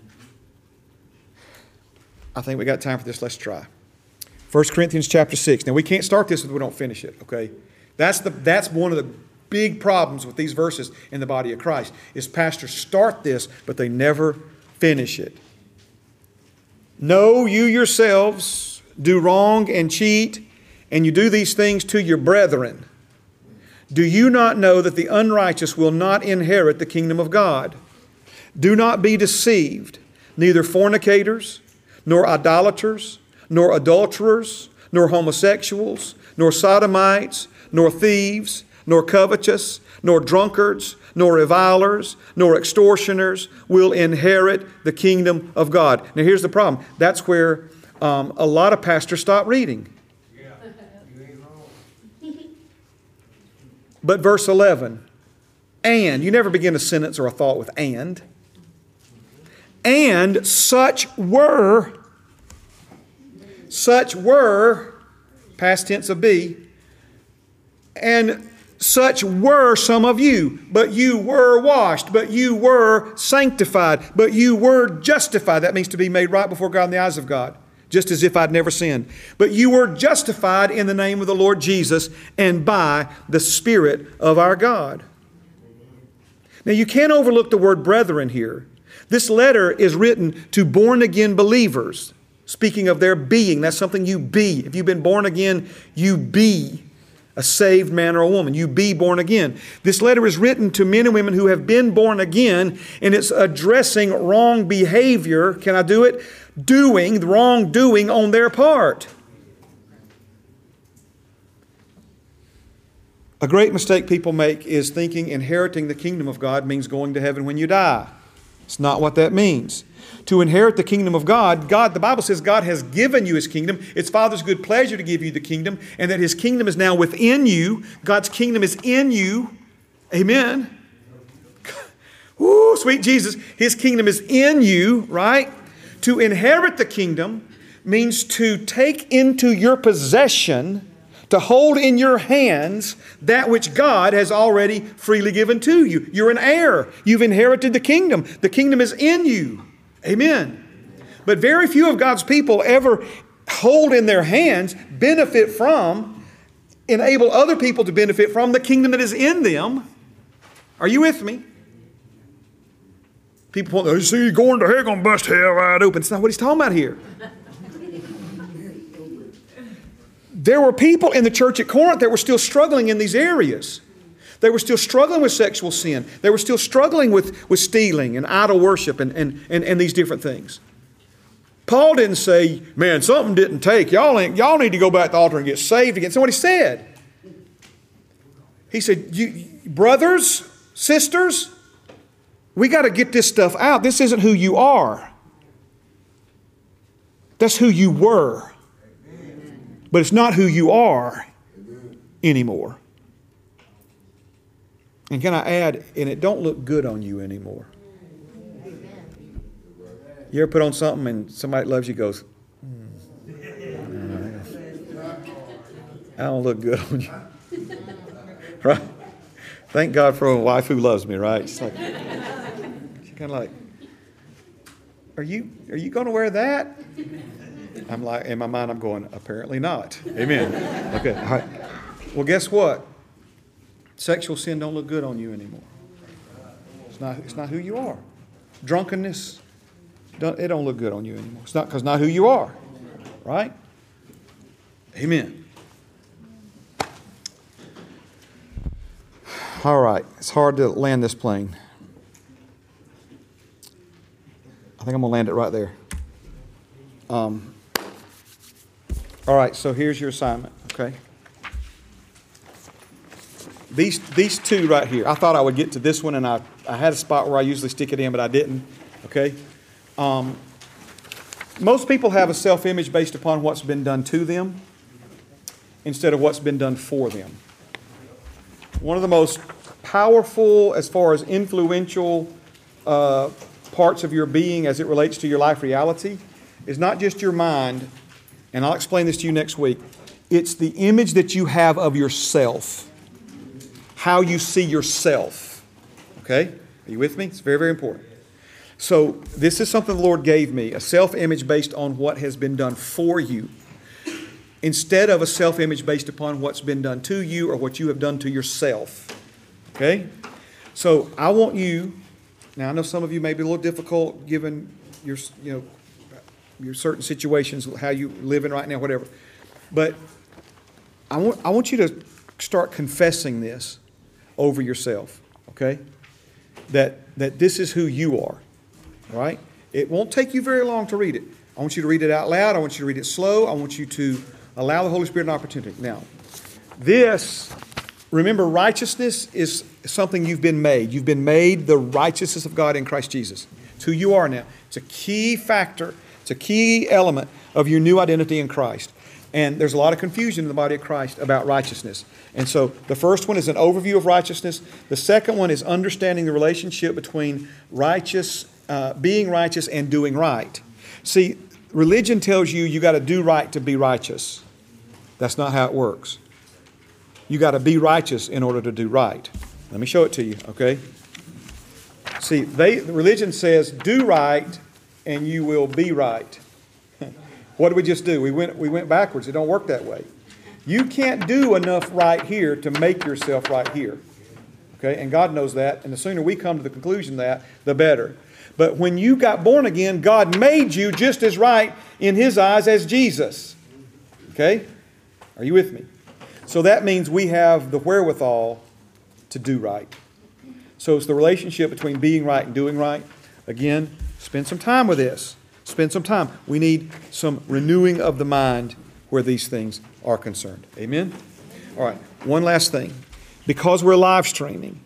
I think we got time for this. Let's try. First Corinthians chapter six. Now, we can't start this if we don't finish it, okay? That's the that's one of the big problems with these verses in the body of Christ, is pastors start this, but they never finish it. Know you yourselves do wrong and cheat, and you do these things to your brethren, do you not know that the unrighteous will not inherit the kingdom of God? Do not be deceived. Neither fornicators, nor idolaters, nor adulterers, nor homosexuals, nor sodomites, nor thieves, nor covetous, nor drunkards, nor revilers, nor extortioners will inherit the kingdom of God. Now here's the problem. That's where um, a lot of pastors stop reading.
Yeah. You ain't wrong.
But verse eleven, and, you never begin a sentence or a thought with and. And such were, such were, past tense of be, and such were some of you, but you were washed, but you were sanctified, but you were justified. That means to be made right before God in the eyes of God, just as if I'd never sinned. But you were justified in the name of the Lord Jesus and by the Spirit of our God. Now you can't overlook the word brethren here. This letter is written to born-again believers, speaking of their being. That's something you be. If you've been born again, you be a saved man or a woman. You be born again. This letter is written to men and women who have been born again, and it's addressing wrong behavior. Can I do it? Doing, the wrongdoing on their part. A great mistake people make is thinking inheriting the kingdom of God means going to heaven when you die. It's not what that means. To inherit the kingdom of God, God, the Bible says God has given you His kingdom. It's Father's good pleasure to give you the kingdom, and that His kingdom is now within you. God's kingdom is in you. Amen. Ooh, sweet Jesus. His kingdom is in you, right? To inherit the kingdom means to take into your possession, to hold in your hands that which God has already freely given to you. You're an heir. You've inherited the kingdom. The kingdom is in you. Amen. But very few of God's people ever hold in their hands, benefit from, enable other people to benefit from the kingdom that is in them. Are you with me? People point, you see, you're going to hell, going to bust hell wide open. It's not what he's talking about here. There were people in the church at Corinth that were still struggling in these areas. They were still struggling with sexual sin. They were still struggling with, with stealing and idol worship and, and, and, and these different things. Paul didn't say, man, something didn't take. Y'all, ain't, y'all need to go back to the altar and get saved again. That's what he said. He said, you, brothers, sisters, we got to get this stuff out. This isn't who you are. That's who you were. But it's not who you are anymore. And can I add, and it don't look good on you anymore. You ever put on something and somebody that loves you goes, hmm, I don't look good on you. Right? Thank God for a wife who loves me, right? She's like, she's kind of like, are you, are you going to wear that? I'm like, in my mind, I'm going, apparently not. Amen. Okay. All right. Well, guess what? Sexual sin don't look good on you anymore. It's not, it's not who you are. Drunkenness, don't, it don't look good on you anymore. It's not because not who you are. Right? Amen. All right. It's hard to land this plane. I think I'm going to land it right there. Um, all right, so here's your assignment, okay? These these two right here, I thought I would get to this one, and I, I had a spot where I usually stick it in, but I didn't, okay? Um, most people have a self-image based upon what's been done to them instead of what's been done for them. One of the most powerful, as far as influential uh, parts of your being as it relates to your life reality is not just your mind, and I'll explain this to you next week. It's the image that you have of yourself, how you see yourself. Okay? Are you with me? It's very, very important. So this is something the Lord gave me, a self-image based on what has been done for you, instead of a self-image based upon what's been done to you or what you have done to yourself. Okay? So I want you, now I know some of you may be a little difficult given your, you know, your certain situations, how you living right now, whatever. But I want, I want you to start confessing this over yourself, okay? That, that this is who you are, all right? It won't take you very long to read it. I want you to read it out loud. I want you to read it slow. I want you to allow the Holy Spirit an opportunity. Now, this, remember, righteousness is something you've been made. You've been made the righteousness of God in Christ Jesus. It's who you are now. It's a key factor. It's a key element of your new identity in Christ. And there's a lot of confusion in the body of Christ about righteousness. And so the first one is an overview of righteousness. The second one is understanding the relationship between righteous, uh, being righteous and doing right. See, religion tells you you got to do right to be righteous. That's not how it works. You got to be righteous in order to do right. Let me show it to you, okay? See, they, religion says do right and you will be right. What did we just do? We went, we went backwards. It don't work that way. You can't do enough right here to make yourself right here. Okay? And God knows that. And the sooner we come to the conclusion of that, the better. But when you got born again, God made you just as right in His eyes as Jesus. Okay? Are you with me? So that means we have the wherewithal to do right. So it's the relationship between being right and doing right. Again, spend some time with this. Spend some time. We need some renewing of the mind where these things are concerned. Amen? All right. One last thing. Because we're live streaming,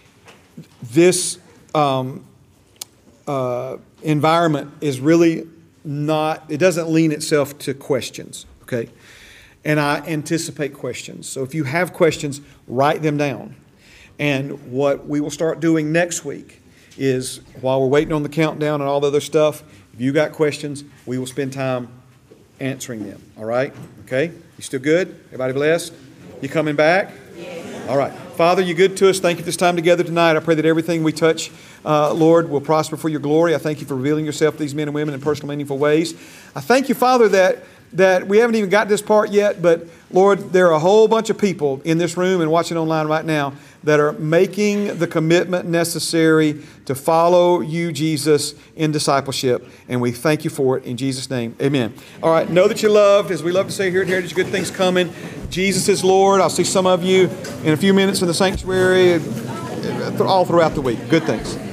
this um, uh, environment is really not, it doesn't lean itself to questions. Okay? And I anticipate questions. So if you have questions, write them down. And what we will start doing next week is, while we're waiting on the countdown and all the other stuff, if you got questions, we will spend time answering them. All right? Okay? You still good? Everybody blessed? You coming back? All right. Father, you're good to us. Thank you for this time together tonight. I pray that everything we touch, uh, Lord, will prosper for your glory. I thank you for revealing yourself to these men and women in personal, meaningful ways. I thank you, Father, that that we haven't even got this part yet, but Lord, there are a whole bunch of people in this room and watching online right now that are making the commitment necessary to follow you, Jesus, in discipleship. And we thank you for it in Jesus' name. Amen. All right. Know that you're loved. As we love to say here at Heritage, good things coming. Jesus is Lord. I'll see some of you in a few minutes in the sanctuary all throughout the week. Good things.